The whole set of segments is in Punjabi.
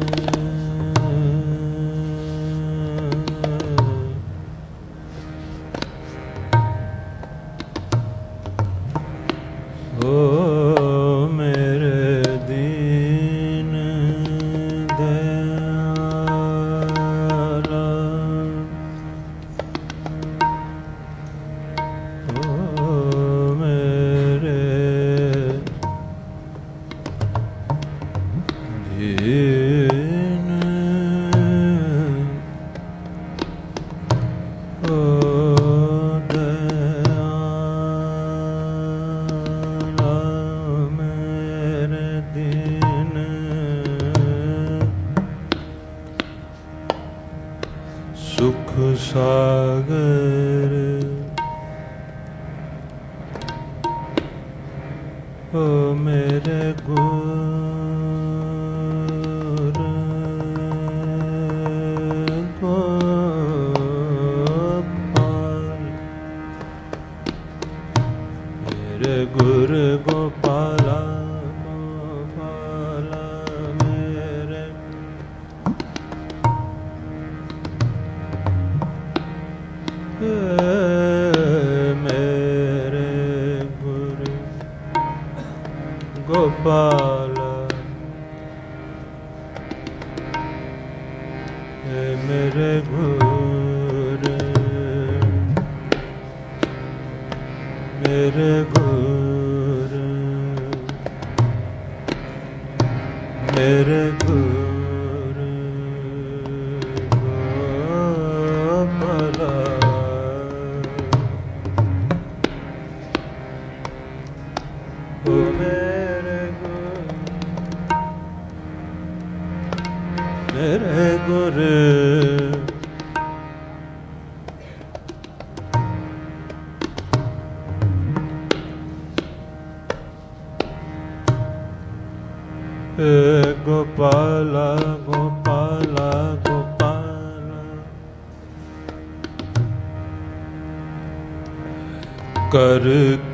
कर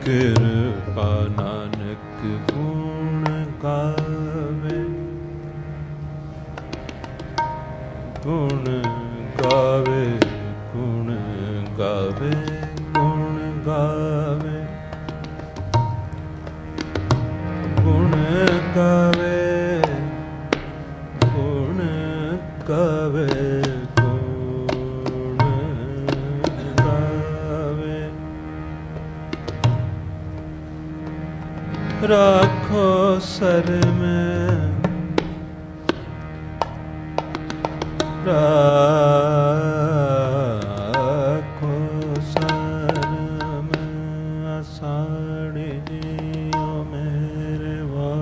कृपा नानक गुण गावे, गुण गावे, गुण गावे, गुण गावे, गुण गावे, गुण गावे, राखो सर में, राखो सर में आषाढ़ी जियो मेरे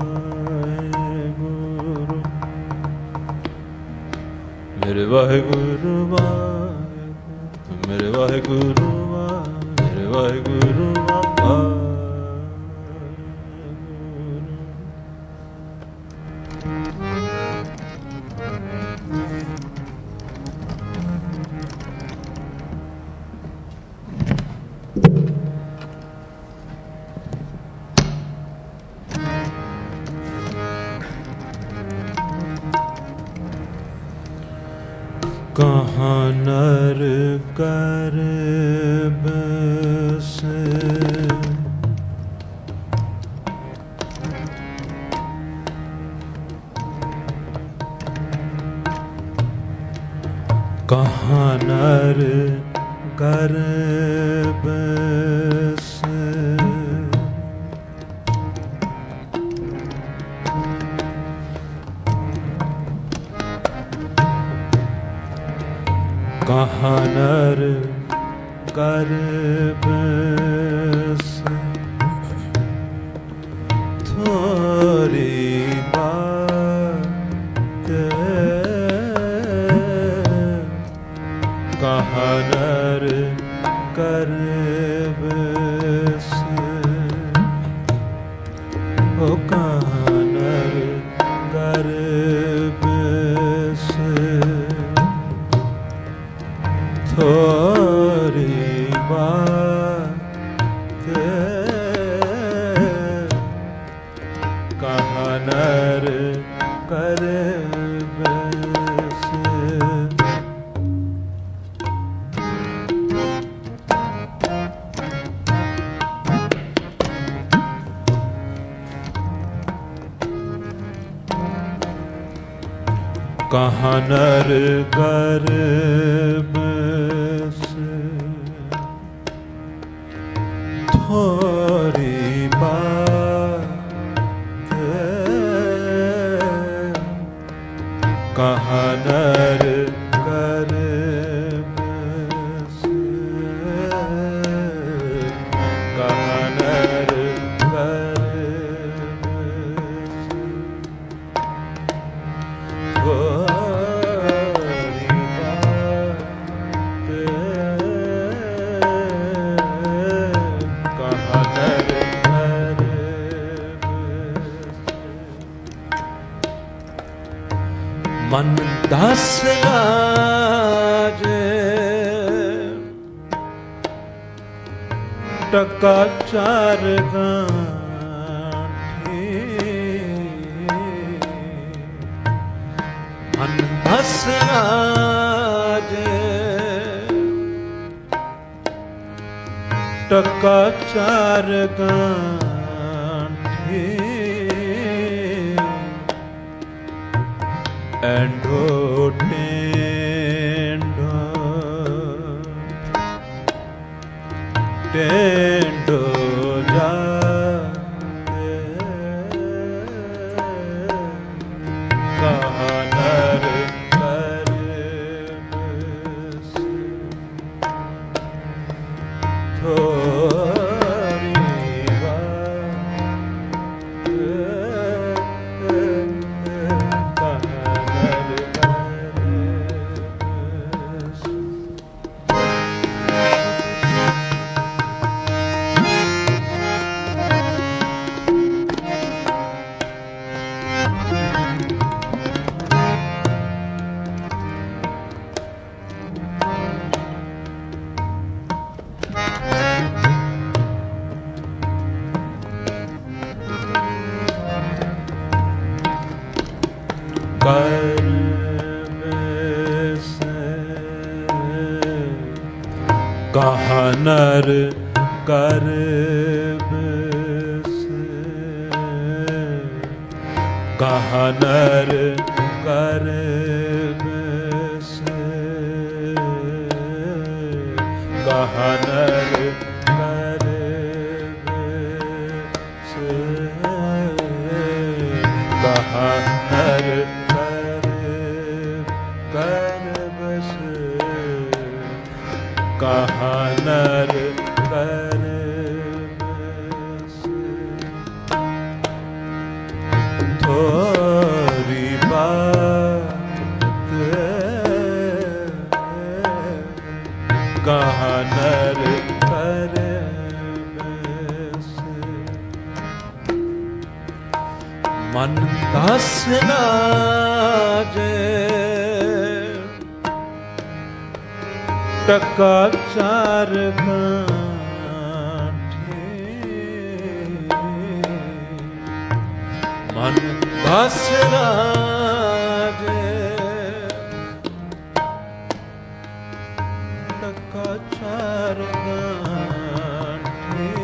वाहेगुरु, मेरे वाहेगुरु, मेरे वाहेगुरु, मेरे वाहेगुरु कहाँ नर कर बसे, कहाँ नर कर बसे, कहाँ नर कर बसे, थोड़ी बात कहाँ नर कर बसे, ओ कहाँ नर कर बसे, थोड़ी बात कहाँ नर कर बसे। कहाँ नर गर्भ से थोड़ी बात, कहाँ नर गर्भ से, कहाँ नर गर्भ से थोड़ी बात, कहाँ नर गर्भ से मन दस लाजे टका चार गांठी, मन दस लाजे टका चार गांठी, एंडो टेंडो टेंडो जाते, कहाँ नर गर्भ से थोड़ी बात, कहाँ नर गर्भ से गर्भ से, कहाँ नर गर्भ से, कहाँ नर गर्भ से, कहाँ नर गर्भ से, कहाँ नर गर्भ से, कहाँ नर गर्भ से थोड़ी बात, कहाँ नर गर्भ से मन दस लाजे टका चार गांठी, मन दस लाजे टका चार गांठी,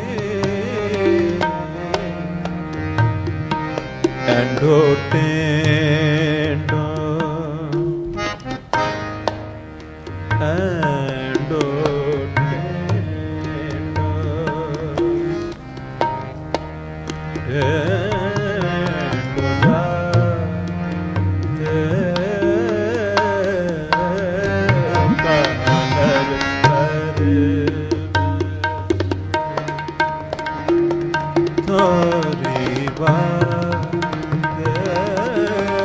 एंडो टेंडो एंडो टेंडो एंडो जाते, कहाँ नर गर्भ थोड़ी बात,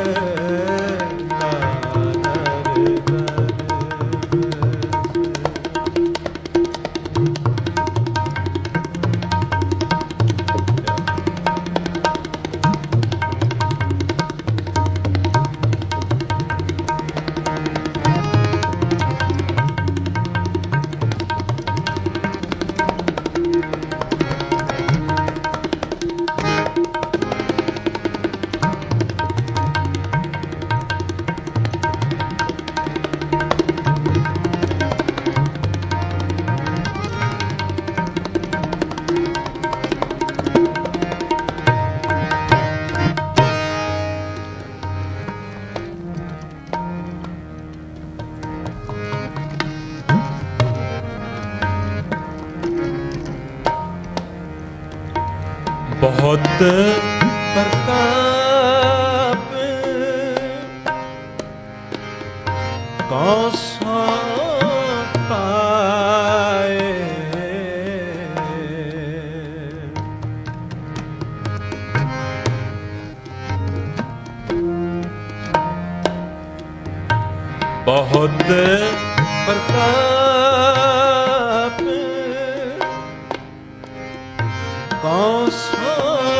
बहुत प्रताप कौन सा पाए, बहुत प्रताप कौन सा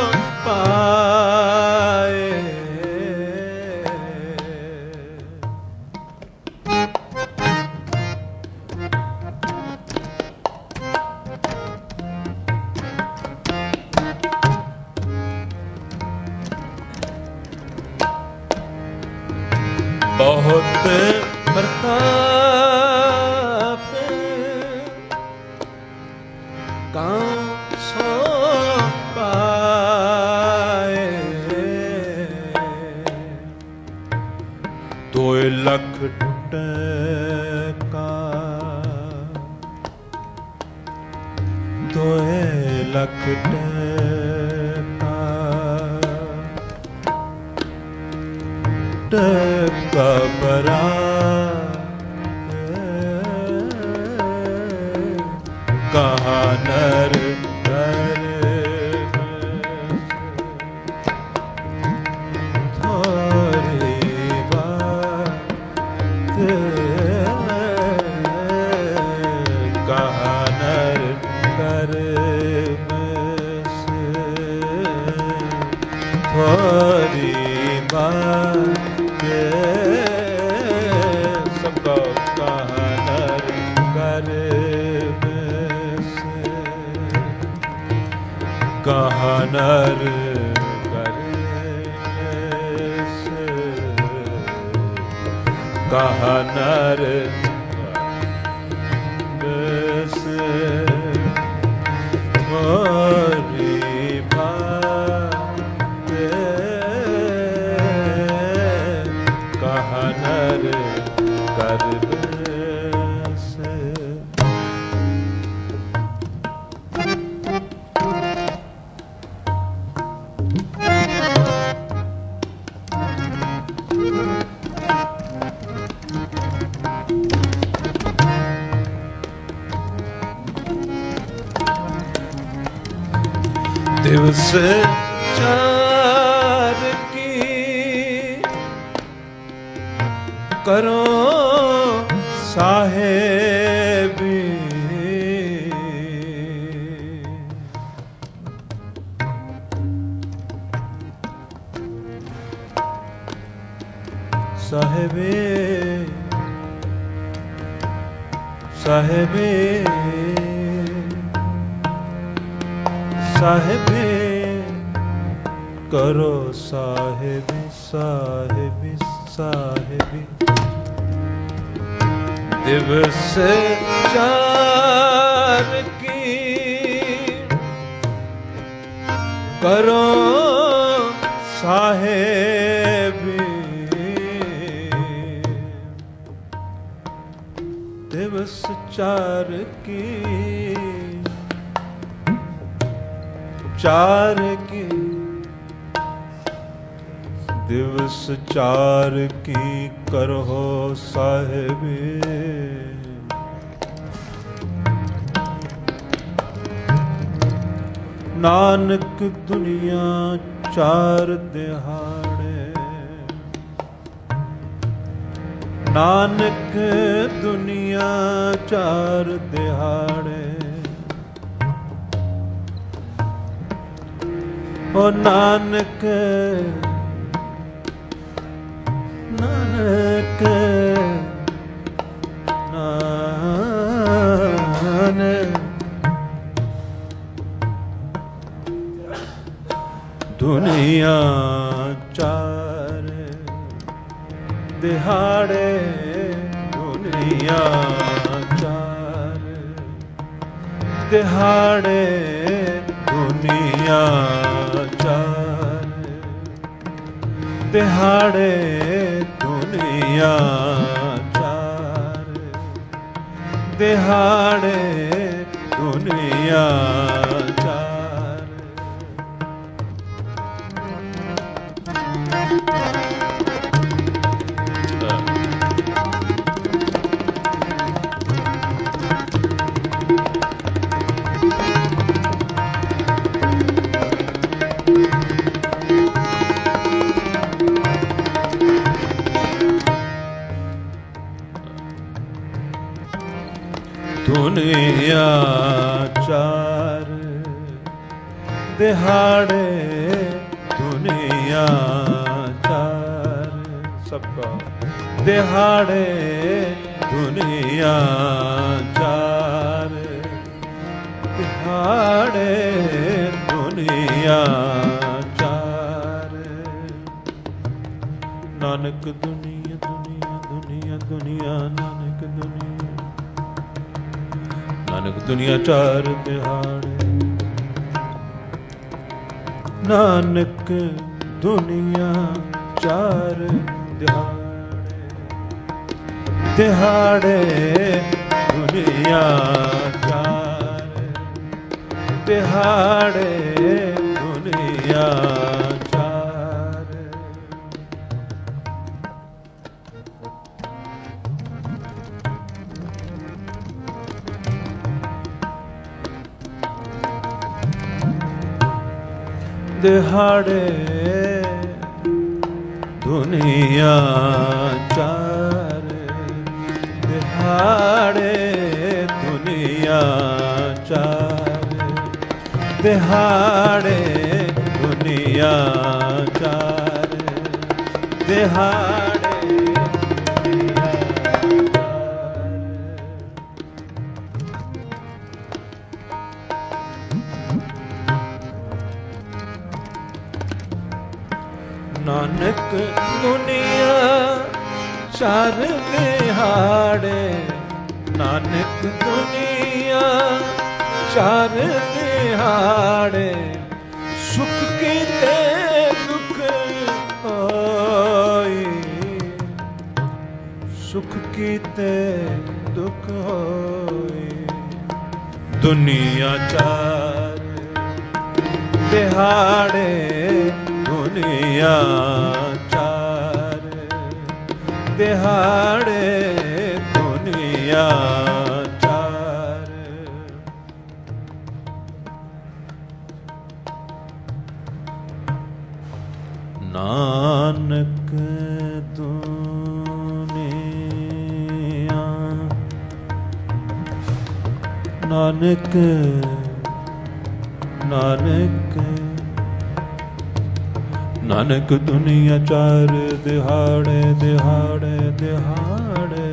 पाए, बहुत प्रताप कौन सा पाए, 2 लाख टका 2 लाख टका बरा कहाँ नर कर थोड़ी बात, कहाँ नर कर थोड़ी बात, सबका कहाँ नर कर कहाँ नर कर कहाँ नर थोड़ी बात, कहाँ नर कर दिवस 4 की करो साहेबी, साहेबे साहेबे साहेबे करो साहेबी साहेबी साहेबी, दिवस 4 की करो साहेबी, दिवस 4 की 4 की दिवस 4 की करो साहेबी, नानक दुनिया 4 दिहाड़े, नानक दुनिया 4 दिहाड़े, ओ नानक नानक नानक दुनिया 4 दिहाड़े, दुनिया 4 दिहाड़े, दुनिया 4 दिहाड़े, दुनिया 4 दिहाड़े, दुनिया 4 ਦੁਨੀਆ ਚਾਰ ਦਿਹਾੜੇ ਦੁਨੀਆ ਚਾਰ ਸਭਾ ਦਿਹਾੜੇ ਦੁਨੀਆ ਚਾਰ ਦਿਹਾੜੇ ਦੁਨੀਆ ਚਾਰ ਨਾਨਕ ਦੁਨੀਆ ਦੁਨੀਆ ਦੁਨੀਆ ਦੁਨੀਆ ਨਾਨਕ ਦੁਨੀਆ ਨਾਨਕ ਦੁਨੀਆ ਚਾਰ ਦਿਹਾੜੇ ਨਾਨਕ ਦੁਨੀਆ ਚਾਰ ਦਿਹਾੜੇ ਦਿਹਾੜੇ ਦੁਨੀਆ ਚਾਰ ਦਿਹਾੜੇ ਦੁਨੀਆ ਚਾਰ ਦਿਹਾੜੇ ਦੁਨੀਆ ਚਾਰ ਦਿਹਾੜੇ ਦੁਨੀਆ ਚਾਰ ਦਿਹਾੜੇ ਦੁਨੀਆ ਚਾਰ ਦਿਹਾੜੇ ਦੁਨੀਆ ਚਾਰ ਨਾਨਕ ਦੁਨੀਆ ਚਾਰ ਦਿਹਾੜੇ ਨਾਨਕ ਦੁਨੀਆ ਚਾਰ ਦਿਹਾੜੇ ਸੁਖ ਕੀਤੇ ਦੁਖ ਹੋਈ ਸੁਖ ਕੀਤੇ ਦੁਖ ਹੋਈ ਦੁਨੀਆ ਚਾਰ ਦਿਹਾੜੇ ਦੁਨੀਆ ਚਾਰ ਦਿਹਾੜੇ ਦੁਨੀਆ ਚਾਰ ਨਾਨਕ ਦੁਨੀਆ ਨਾਨਕ ਨਾਨਕ ਨਾਨਕ ਦੁਨੀਆ ਚਾਰ ਦਿਹਾੜੇ ਦਿਹਾੜੇ ਦਿਹਾੜੇ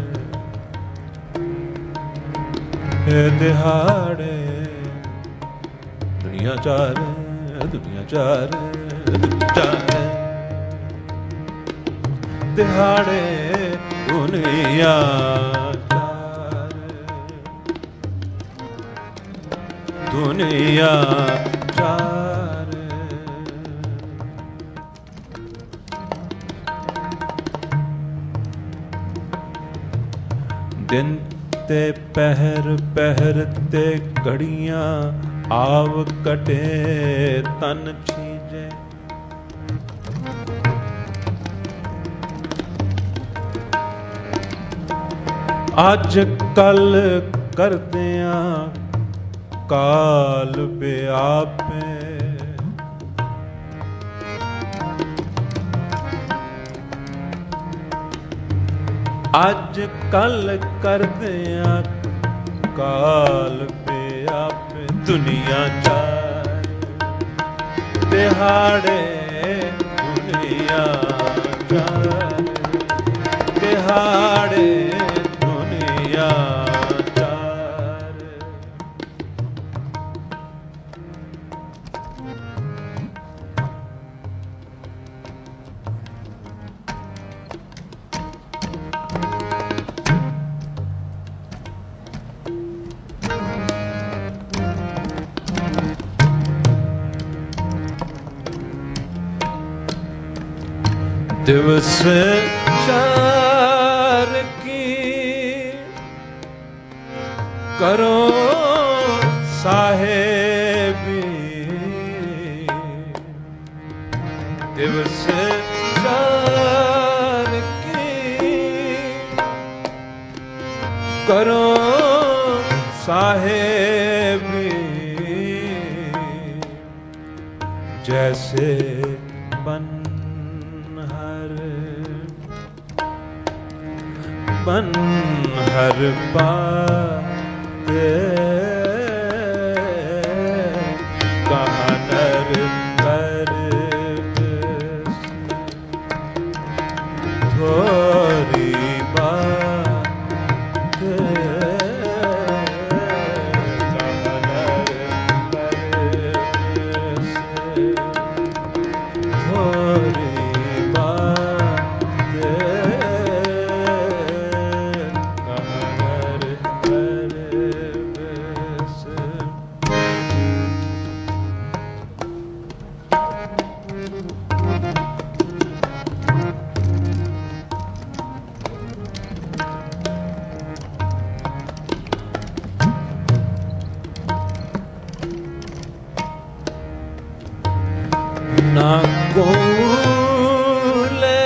ਦਿਹਾੜੇ ਦੁਨੀਆ ਚਾਰ ਦੁਨੀਆ ਚਾਰ ਚਾਰ ਦਿਹਾੜੇ ਦੁਨੀਆ ਚਾਰ ਦੁਨੀਆ ਚਾਰ ਦਿਨ ਤੇ ਪਹਿਰ ਪਹਿਰ ਤੇ ਘੜੀਆਂ ਆਵ ਕਟੇ ਤਨ ਛੀਜੇ ਅੱਜ ਕੱਲ ਕਰਦਿਆਂ ਕਾਲ ਬਿਆਪੇ ਅੱਜ ਕੱਲ ਕਰਦਿਆਂ ਕਾਲ ਪਿਆਪੇ ਦੁਨੀਆ ਚਾਰ ਦਿਹਾੜੇ ਦੁਨੀਆ ਚਾਰ ਦਿਹਾੜੇ ਦੁਨੀਆ ਚਾਰ दिवस चार की करो साहेबी दिवस चार की करो साहेबी जैसे बन हर पा कहाँ नर कर थोड़ी बात ना कोले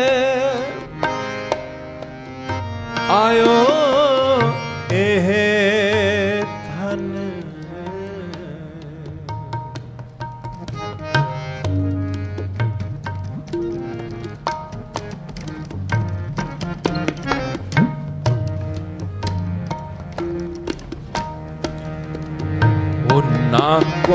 आयो एह धन वो ना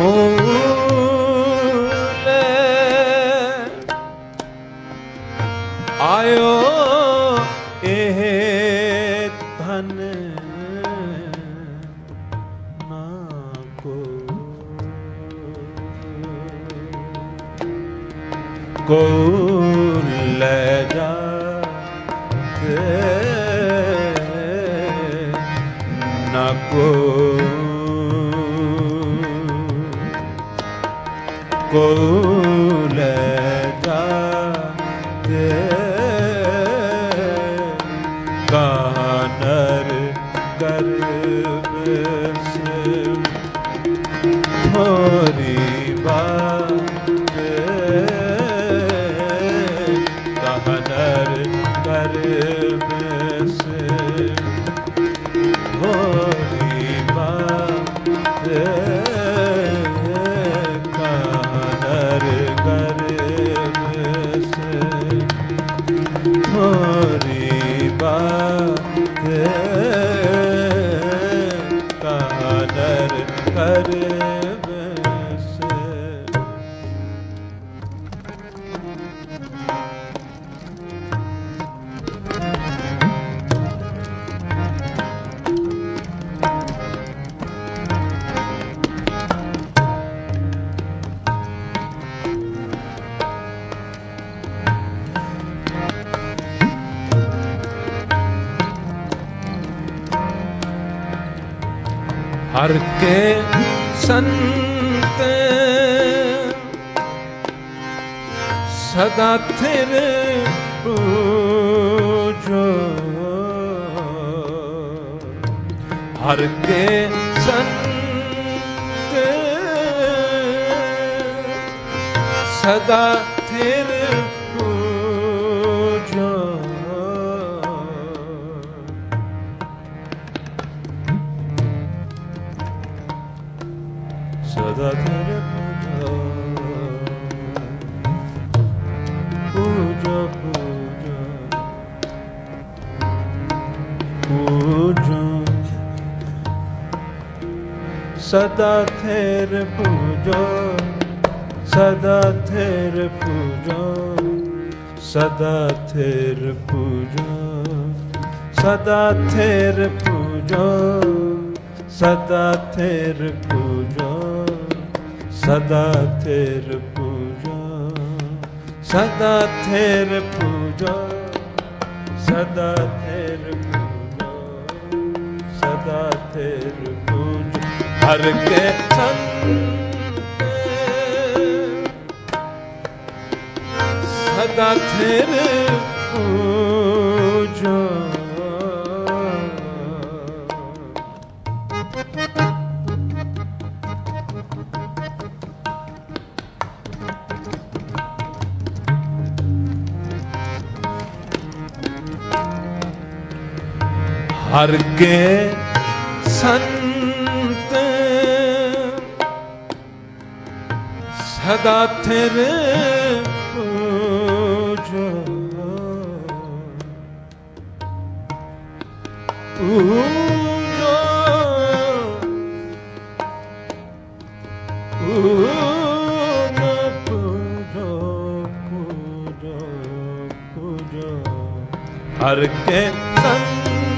आयो एह धन ना को ले जाते ना को ले जाते कहाँ नर गर्भ से थोड़ी बात कहाँ नर गर्भ से थोड़ी बात कहाँ नर गर्भ से थोड़ी बात कहाँ नर गर्भ से हर के संत सदा थिर पूजो हर के संत सदा थिर पूजो सदा थिर पूजो पूजो सदा थिर पूजो सदा थिर पूजो सदा थिर पूजो सदा थिर पूजो सदा थिर पूजो सदा थिर पूजो सदा थिर पूजो सदा थिर पूजो सदा थिर पूजो हर के संत सदा थिर पूजो हर के संत सदा थिर पूजो पूजो जो हर के संत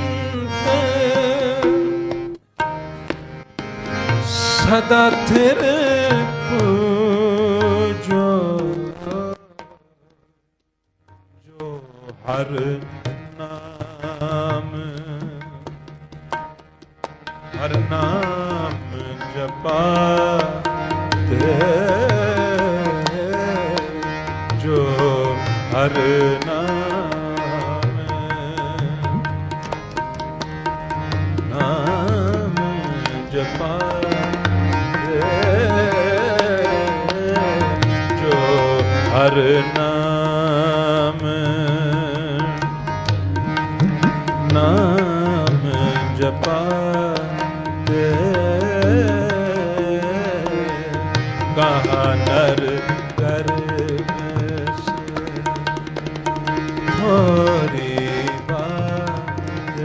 सदा तेरे पूजो, जो हर नाम जपाते, जो हर नाम जपाते, जो हर नाम जपाते, कहाँ नर कर थोड़ी बात,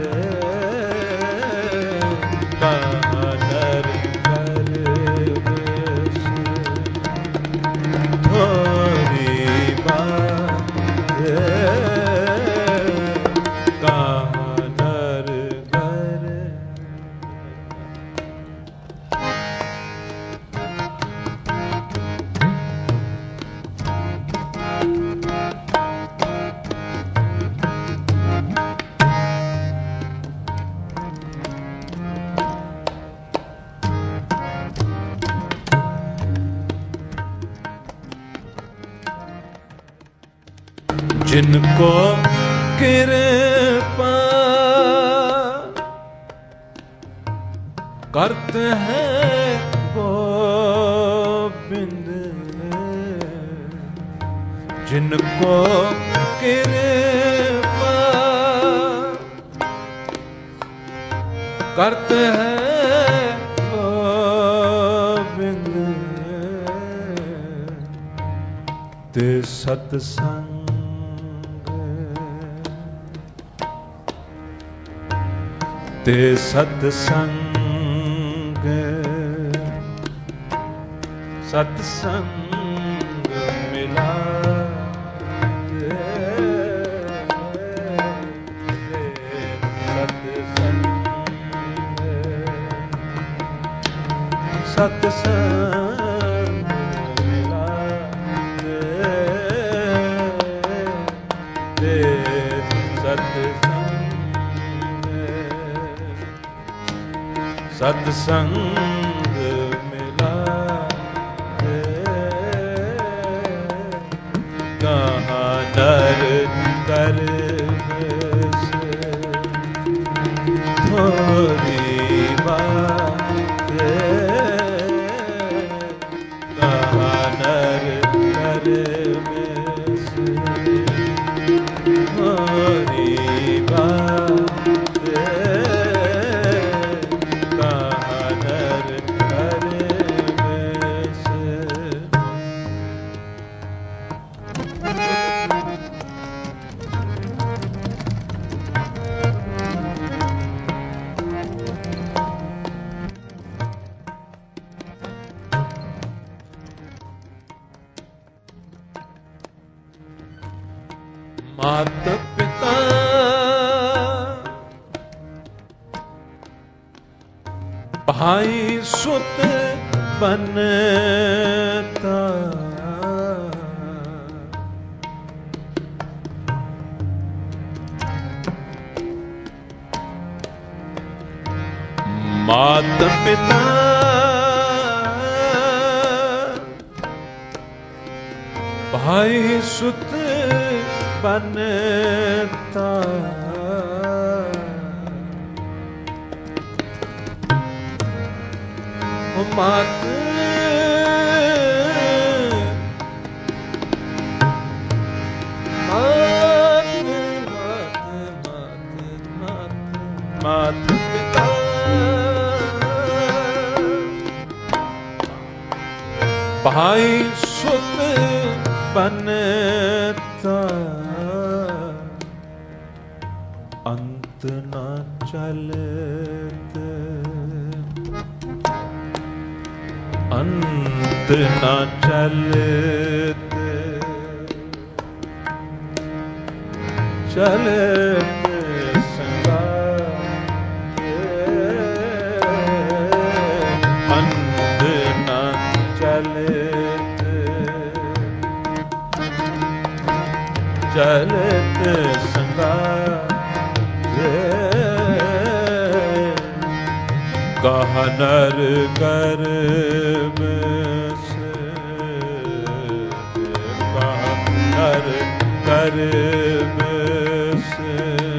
कहाँ नर कर थोड़ी बात, कहाँ नर कर। जिनको कृपा करते हैं गोविंद, जिनको कृपा करते हैं गोविंद, ते सत्संग ते सत्संग सत्संग मिला, सत्संग मिला, सत्संग मिला, कहाँ नर कर थोड़ी बात, कहाँ नर कर थोड़ी बात, मात पिता भाई सुत बनता, मात पिता भाई सुत बनता, मात मात पिता भाई सुत बनता, अंत न चलते, अंत न चलते, चलत संगार अंध न चलत चलत संगार कहा नर गर्भ से कहा नर गर्भ से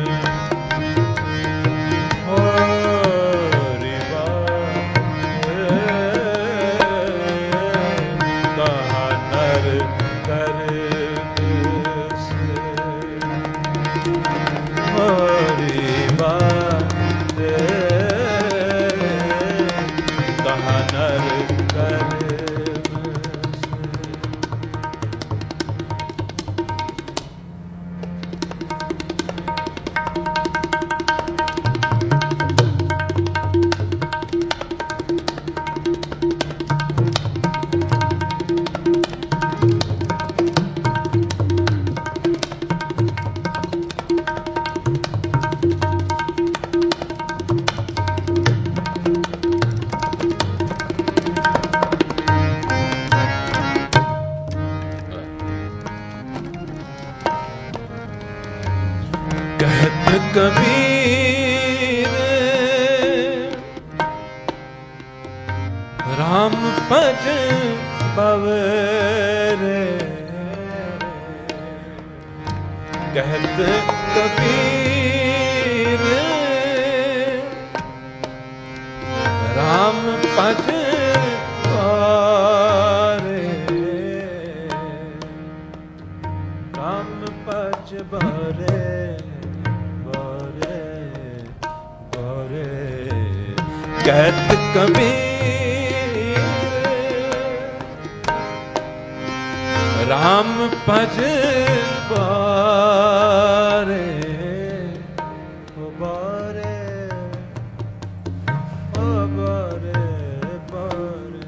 हरि बात कहा नर गर्भ से हरि बात कबीर राम भज बवरे कहत कबीर राम भज बारे राम भज बारे कहत कबीर राम भज बारे बारे बारे बारे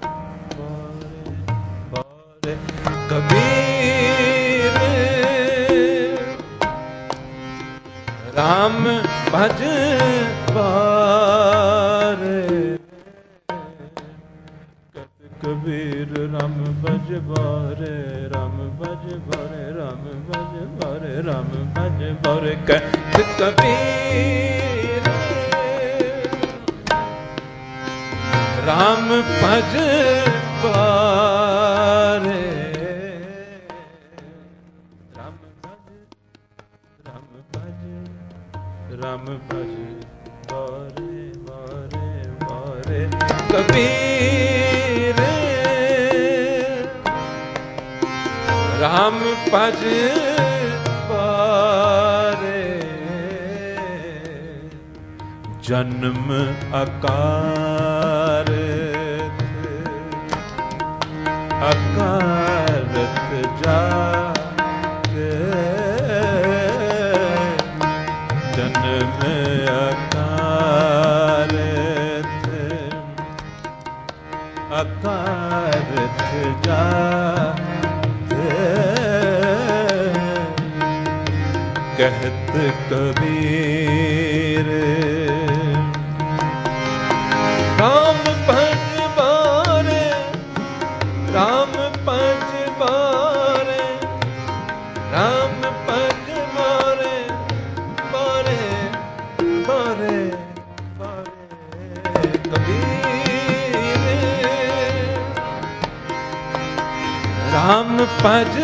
बारे कबीर राम भज कबीर राम भज बारे राम भज बारे राम भज बारे राम भज बारे कहत कबीर राम भज बारे राम भज राम भज बारे बारे बारे कबीर राम भज बारे जन्म अकारत अकारत जागे जन्म अकारत अकारत जागे कहत कबीर राम भज बारे राम भज बारे राम भज बारे बारे बारे बारे कबीर राम भज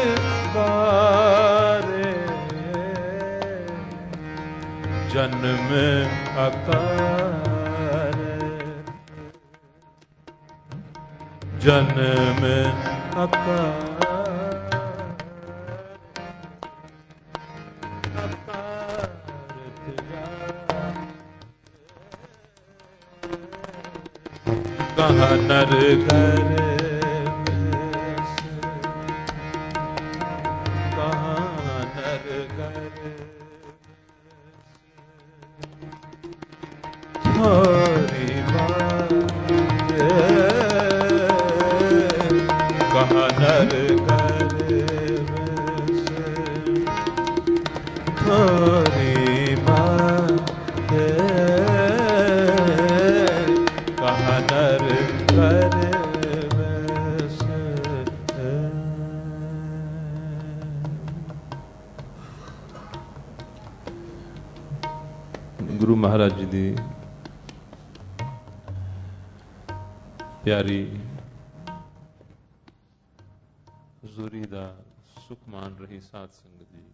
बारे जन्म अकार जन्म कहा नर घर कहा नर घर हरि बात कहा नर घर मोरी माते कहा नर कर बस। गुरु महाराज जी दी प्यारी हजूरी दा सुख मान रही साध संगत जी,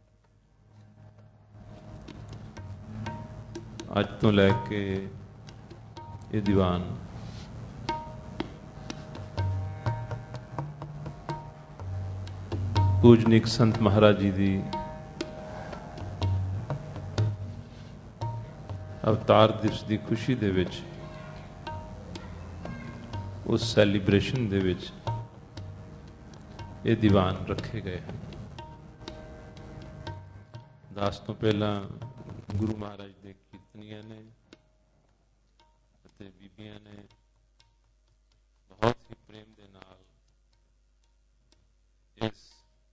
अज तो लैके ये दीवान पूजनिक संत महाराज जी दी अवतार दिवस की खुशी दे विच, उस सैलीब्रेशन दे विच ये दीवान रखे गए हैं। दास तो पहला गुरु महाराज दे कीर्तनियां ने अते बीबियां ने बहुत ही प्रेम दे नाल इस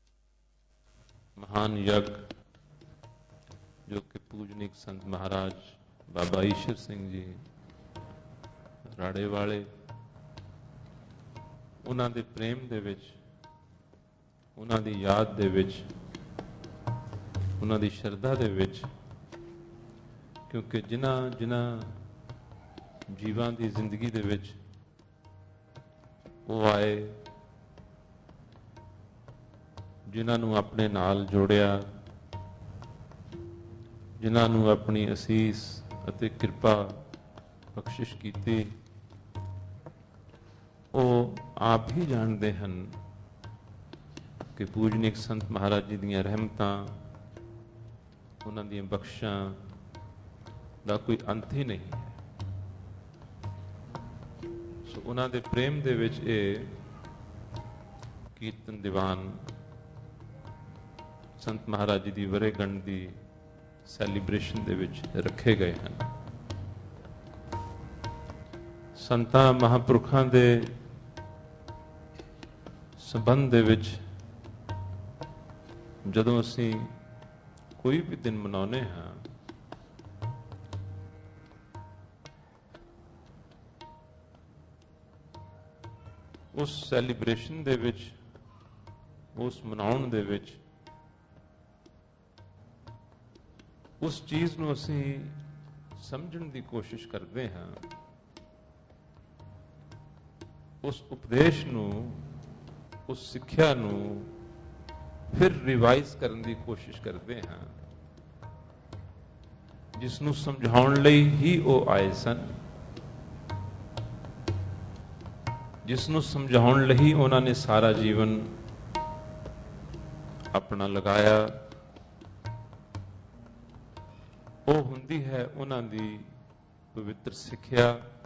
महान यज्ञ जो कि पूजनिक संत महाराज बाबा ईश्वर सिंह जी राड़े वाले उन्हां दे प्रेम दे विच, उन्हां दी याद दे विच, उन्हां दी शरधा दे विच, क्योंकि जिन्हां जीवां दी जिंदगी दे विच वो आए, जिन्हां नूं अपने नाल जोड़िया, जिन्हां नूं अपनी असीस अते किरपा बख्शिश कीती, वो आप ही जानते हैं कि पूजनिक संत महाराज जी दीयां रहमतां, उन्हां दीयां बख्शां दा कोई अंत ही नहीं है। सो उन्हां दे प्रेम दे विच ये कीर्तन दीवान संत महाराज जी दी वरेगंढ दी सैलीब्रेशन दे विच रखे गए हैं। संतां महापुरखां दे संबंध दे विच जदों असीं कोई भी दिन मनाउने हां, उस सैलीब्रेशन दे विच, उस मनाउण दे विच उस चीज़ नूं असीं समझण दी कोशिश करते हैं, उस उपदेश नूं, उस सिक्ख्या नूं फिर रिवाइज करने की कोशिश करते हैं, जिसनूं समझाउण लई ही वो आए सन, जिसनूं समझाउण लई उन्होंने सारा जीवन अपना लगाया। वो हुंदी है उन्हां दी पवित्र सिक्ख्या,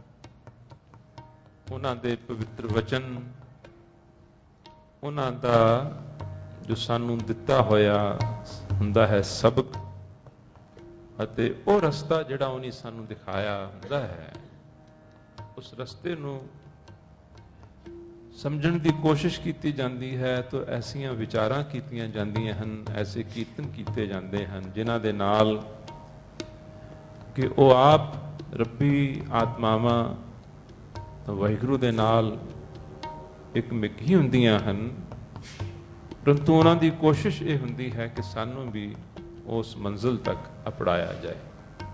उन्हां दे पवित्र वचन, उन्हां दा जो सानू दिता होया हुंदा है सबक, अते वो रस्ता जिहड़ा उन्हें सानू दिखाया हुंदा है, उस रस्ते नूं समझण दी कोशिश की जाती है। तो ऐसियां विचारां कीतियां जांदियां हन, ऐसे कीर्तन कीते जाते हैं जिन्हां दे नाल कि वो आप रब्बी आत्मावां वाहिगुरू दे नाल एक मिकी हुंदियां हन, परंतु उन्हां दी कोशिश ये हुंदी है कि सानू भी उस मंजिल तक अपड़ाया जाए,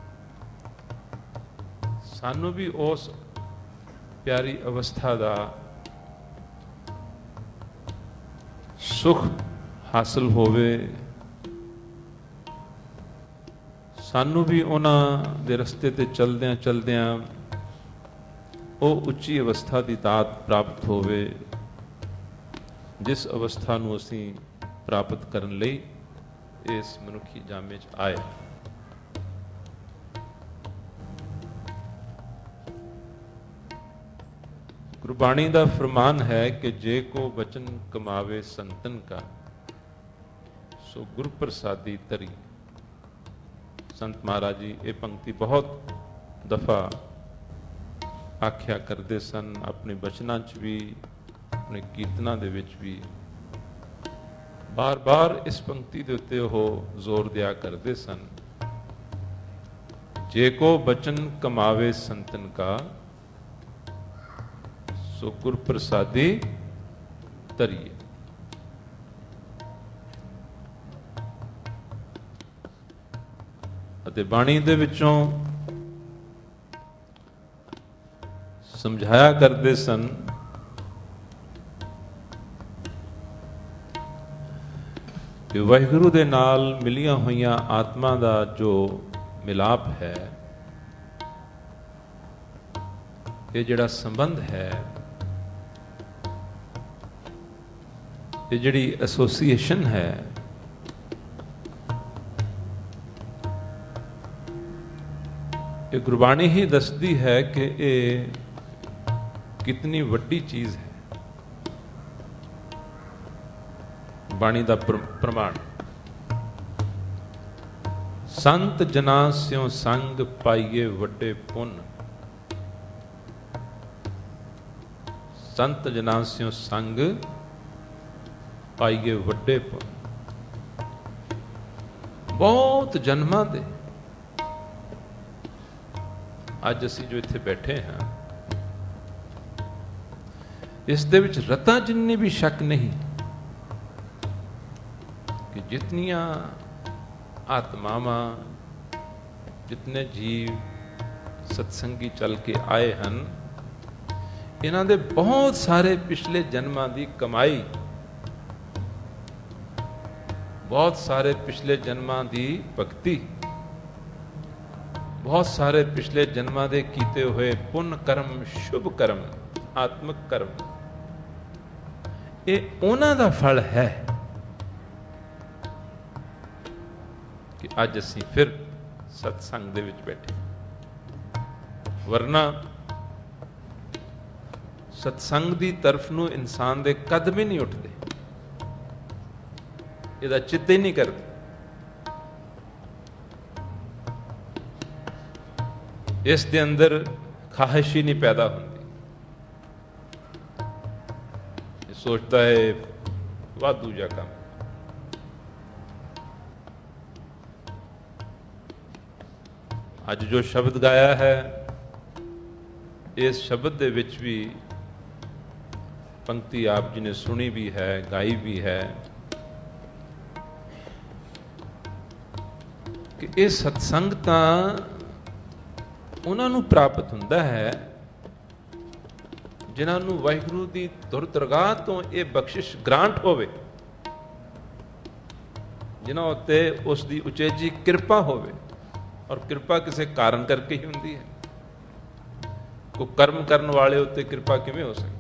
सानू भी उस प्यारी अवस्था दा सुख हासिल होवे, सानू भी उन्हां दे रस्ते ते चलदियां चलदियां वो उच्ची अवस्था की दात प्राप्त होवे, जिस अवस्था नूं असीं प्राप्त करन लई इस मनुखी जामे च आए। गुरबाणी का फरमान है कि जे को वचन कमावे संतन का, सो गुर प्रसादी तरी। संत महाराज जी ये पंक्ति बहुत दफा आख्या करते सन, अपने बचनां च भी, अपने कीर्तनां दे विच भी। बार-बार इस पंक्ति के उत्ते वो जोर दिया करते सन, जे को बचन कमावे संतन का, सो गुर प्रसादी तरिए। ਅਤੇ ਬਾਣੀ ਦੇ ਵਿੱਚੋਂ ਸਮਝਾਇਆ ਕਰਦੇ ਸਨ ਕਿ ਵਾਹਿਗੁਰੂ ਦੇ ਨਾਲ ਮਿਲੀਆਂ ਹੋਈਆਂ ਆਤਮਾ ਦਾ ਜੋ ਮਿਲਾਪ ਹੈ, ਇਹ ਜਿਹੜਾ ਸੰਬੰਧ ਹੈ, ਇਹ ਜਿਹੜੀ ਐਸੋਸੀਏਸ਼ਨ ਹੈ, ਇਹ ਗੁਰਬਾਣੀ ਹੀ ਦੱਸਦੀ ਹੈ ਕਿ ਇਹ ਕਿਤਨੀ ਵੱਡੀ ਚੀਜ਼ ਹੈ। ਬਾਣੀ ਦਾ ਪ੍ਰਮਾਣ, ਸੰਤ ਜਨਾਂ ਸਿਉ ਸੰਗ ਪਾਈਏ ਵੱਡੇ ਪੁੰਨ, ਸੰਤ ਜਨਾਂ ਸਿਉ ਸੰਗ ਪਾਈਏ ਵੱਡੇ ਪੁੰਨ। ਬਹੁਤ ਜਨਮਾਂ ਦੇ ਅੱਜ ਅਸੀਂ ਜੋ ਇੱਥੇ ਬੈਠੇ ਹਾਂ, ਇਸ ਦੇ ਵਿੱਚ ਰਤਾ ਜਿੰਨੀ ਵੀ ਸ਼ੱਕ ਨਹੀਂ ਕਿ ਜਿਤਨੀਆਂ ਆਤਮਾਵਾਂ, ਜਿਤਨੇ ਜੀਵ ਸਤਸੰਗੀ ਚੱਲ ਕੇ ਆਏ ਹਨ, ਇਹਨਾਂ ਦੇ ਬਹੁਤ ਸਾਰੇ ਪਿਛਲੇ ਜਨਮਾਂ ਦੀ ਕਮਾਈ, ਬਹੁਤ ਸਾਰੇ ਪਿਛਲੇ ਜਨਮਾਂ ਦੀ ਭਗਤੀ, ਬਹੁਤ ਸਾਰੇ ਪਿਛਲੇ ਜਨਮਾਂ ਦੇ ਕੀਤੇ ਹੋਏ ਪੁੰਨ ਕਰਮ, ਸ਼ੁਭ ਕਰਮ, ਆਤਮਿਕ ਕਰਮ, ਇਹ ਉਹਨਾਂ ਦਾ ਫਲ ਹੈ ਕਿ ਅੱਜ ਅਸੀਂ ਫਿਰ ਸਤਸੰਗ ਦੇ ਵਿੱਚ ਬੈਠੇ। ਵਰਨਾ ਸਤਸੰਗ ਦੀ ਤਰਫ ਨੂੰ ਇਨਸਾਨ ਦੇ ਕਦਮ ਹੀ ਨਹੀਂ ਉੱਠਦੇ, ਇਹਦਾ ਚਿੱਤ ਹੀ ਨਹੀਂ ਕਰਦੇ। ਇਸ ਦੇ ਅੰਦਰ ਖਾਹਿਸ਼ ਹੀ ਨਹੀਂ ਪੈਦਾ ਹੁੰਦੀ, ਇਹ ਸੋਚਦਾ ਹੈ ਵਾਧੂ ਜਿਹਾ ਕੰਮ। ਅੱਜ ਜੋ ਸ਼ਬਦ ਗਾਇਆ ਹੈ, ਇਸ ਸ਼ਬਦ ਦੇ ਵਿੱਚ ਵੀ ਪੰਕਤੀ ਆਪ ਜੀ ਨੇ ਸੁਣੀ ਵੀ ਹੈ, ਗਾਈ ਵੀ ਹੈ ਕਿ ਇਹ ਸਤਸੰਗ ਤਾਂ ਉਹਨਾਂ ਨੂੰ ਪ੍ਰਾਪਤ ਹੁੰਦਾ ਹੈ ਜਿਨ੍ਹਾਂ ਨੂੰ ਵਾਹਿਗੁਰੂ ਦੀ ਧੁਰ ਦਰਗਾਹ ਤੋਂ ਇਹ ਬਖਸ਼ਿਸ਼ ਗ੍ਰਾਂਟ ਹੋਵੇ, ਜਿਨ੍ਹਾਂ ਉੱਤੇ ਉਸ ਦੀ ਉਚੇਜੀ ਕਿਰਪਾ ਹੋਵੇ। ਔਰ ਕਿਰਪਾ ਕਿਸੇ ਕਾਰਨ ਕਰਕੇ ਹੀ ਹੁੰਦੀ ਹੈ। ਕੋਈ ਕਰਮ ਕਰਨ ਵਾਲੇ ਉੱਤੇ ਕਿਰਪਾ ਕਿਵੇਂ ਹੋ ਸਕਦੀ?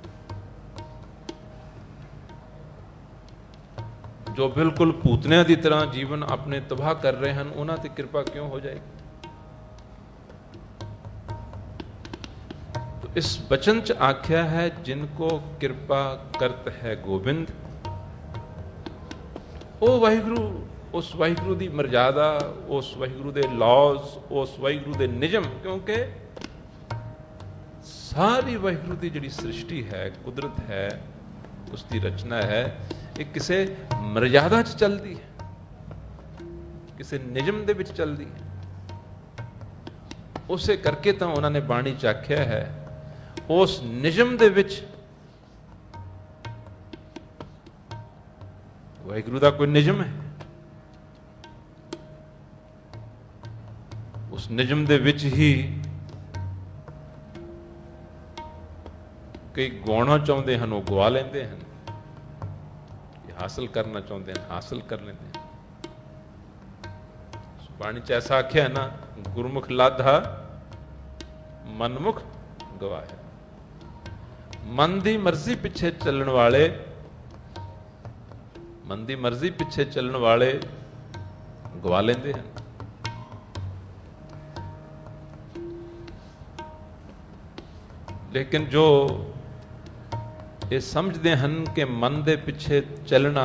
ਜੋ ਬਿਲਕੁਲ ਭੂਤਨਿਆਂ ਦੀ ਤਰ੍ਹਾਂ ਜੀਵਨ ਆਪਣੇ ਤਬਾਹ ਕਰ ਰਹੇ ਹਨ, ਉਹਨਾਂ ਤੇ ਕਿਰਪਾ ਕਿਉਂ ਹੋ ਜਾਏਗੀ? इस वचन च आख्या है, जिनको कृपा करत है गोबिंद। ਉਹ ਵਾਹਿਗੁਰੂ, ਉਸ ਵਾਹਿਗੁਰੂ ਦੀ ਮਰਜ਼ਾਦਾ, ਉਸ ਵਾਹਿਗੁਰੂ ਦੇ ਲੌਜ਼, ਉਸ ਵਾਹਿਗੁਰੂ ਦੇ ਨਿਯਮ, ਕਿਉਂਕਿ ਸਾਰੀ ਵਾਹਿਗੁਰੂ ਦੀ ਜਿਹੜੀ ਸ੍ਰਿਸ਼ਟੀ ਹੈ, ਕੁਦਰਤ ਹੈ, ਉਸ ਦੀ ਰਚਨਾ ਹੈ, ਇਹ ਕਿਸੇ ਮਰਜ਼ਾਦਾ 'ਚ ਚੱਲਦੀ ਹੈ, ਕਿਸੇ ਨਿਯਮ ਦੇ ਵਿੱਚ ਚੱਲਦੀ ਹੈ। ਉਸੇ ਕਰਕੇ ਤਾਂ ਉਹਨਾਂ ਨੇ ਬਾਣੀ 'ਚ ਆਖਿਆ ਹੈ, ਉਸ ਨਿਯਮ ਦੇ ਵਿੱਚ ਵਾਹਿਗੁਰੂ ਦਾ ਕੋਈ ਨਿਯਮ ਹੈ, ਉਸ ਨਿਯਮ ਦੇ ਵਿੱਚ ਹੀ ਕਈ ਗਵਾਉਣਾ ਚਾਹੁੰਦੇ ਹਨ, ਉਹ ਗਵਾ ਲੈਂਦੇ ਹਨ, ਹਾਸਲ ਕਰਨਾ ਚਾਹੁੰਦੇ ਹਨ, ਹਾਸਲ ਕਰ ਲੈਂਦੇ ਹਨ। ਬਾਣੀ 'ਚ ਐਸਾ ਆਖਿਆ ਨਾ, ਗੁਰਮੁਖ ਲਾਧਾ ਮਨਮੁਖ ਗਵਾਇਆ। ਮਨ ਦੀ ਮਰਜ਼ੀ ਪਿੱਛੇ ਚੱਲਣ ਵਾਲੇ, ਮਨ ਦੀ ਮਰਜ਼ੀ ਪਿੱਛੇ ਚੱਲਣ ਵਾਲੇ ਗਵਾ ਲੈਂਦੇ ਹਨ। ਲੇਕਿਨ ਜੋ ਇਹ ਸਮਝਦੇ ਹਨ ਕਿ ਮਨ ਦੇ ਪਿੱਛੇ ਚੱਲਣਾ,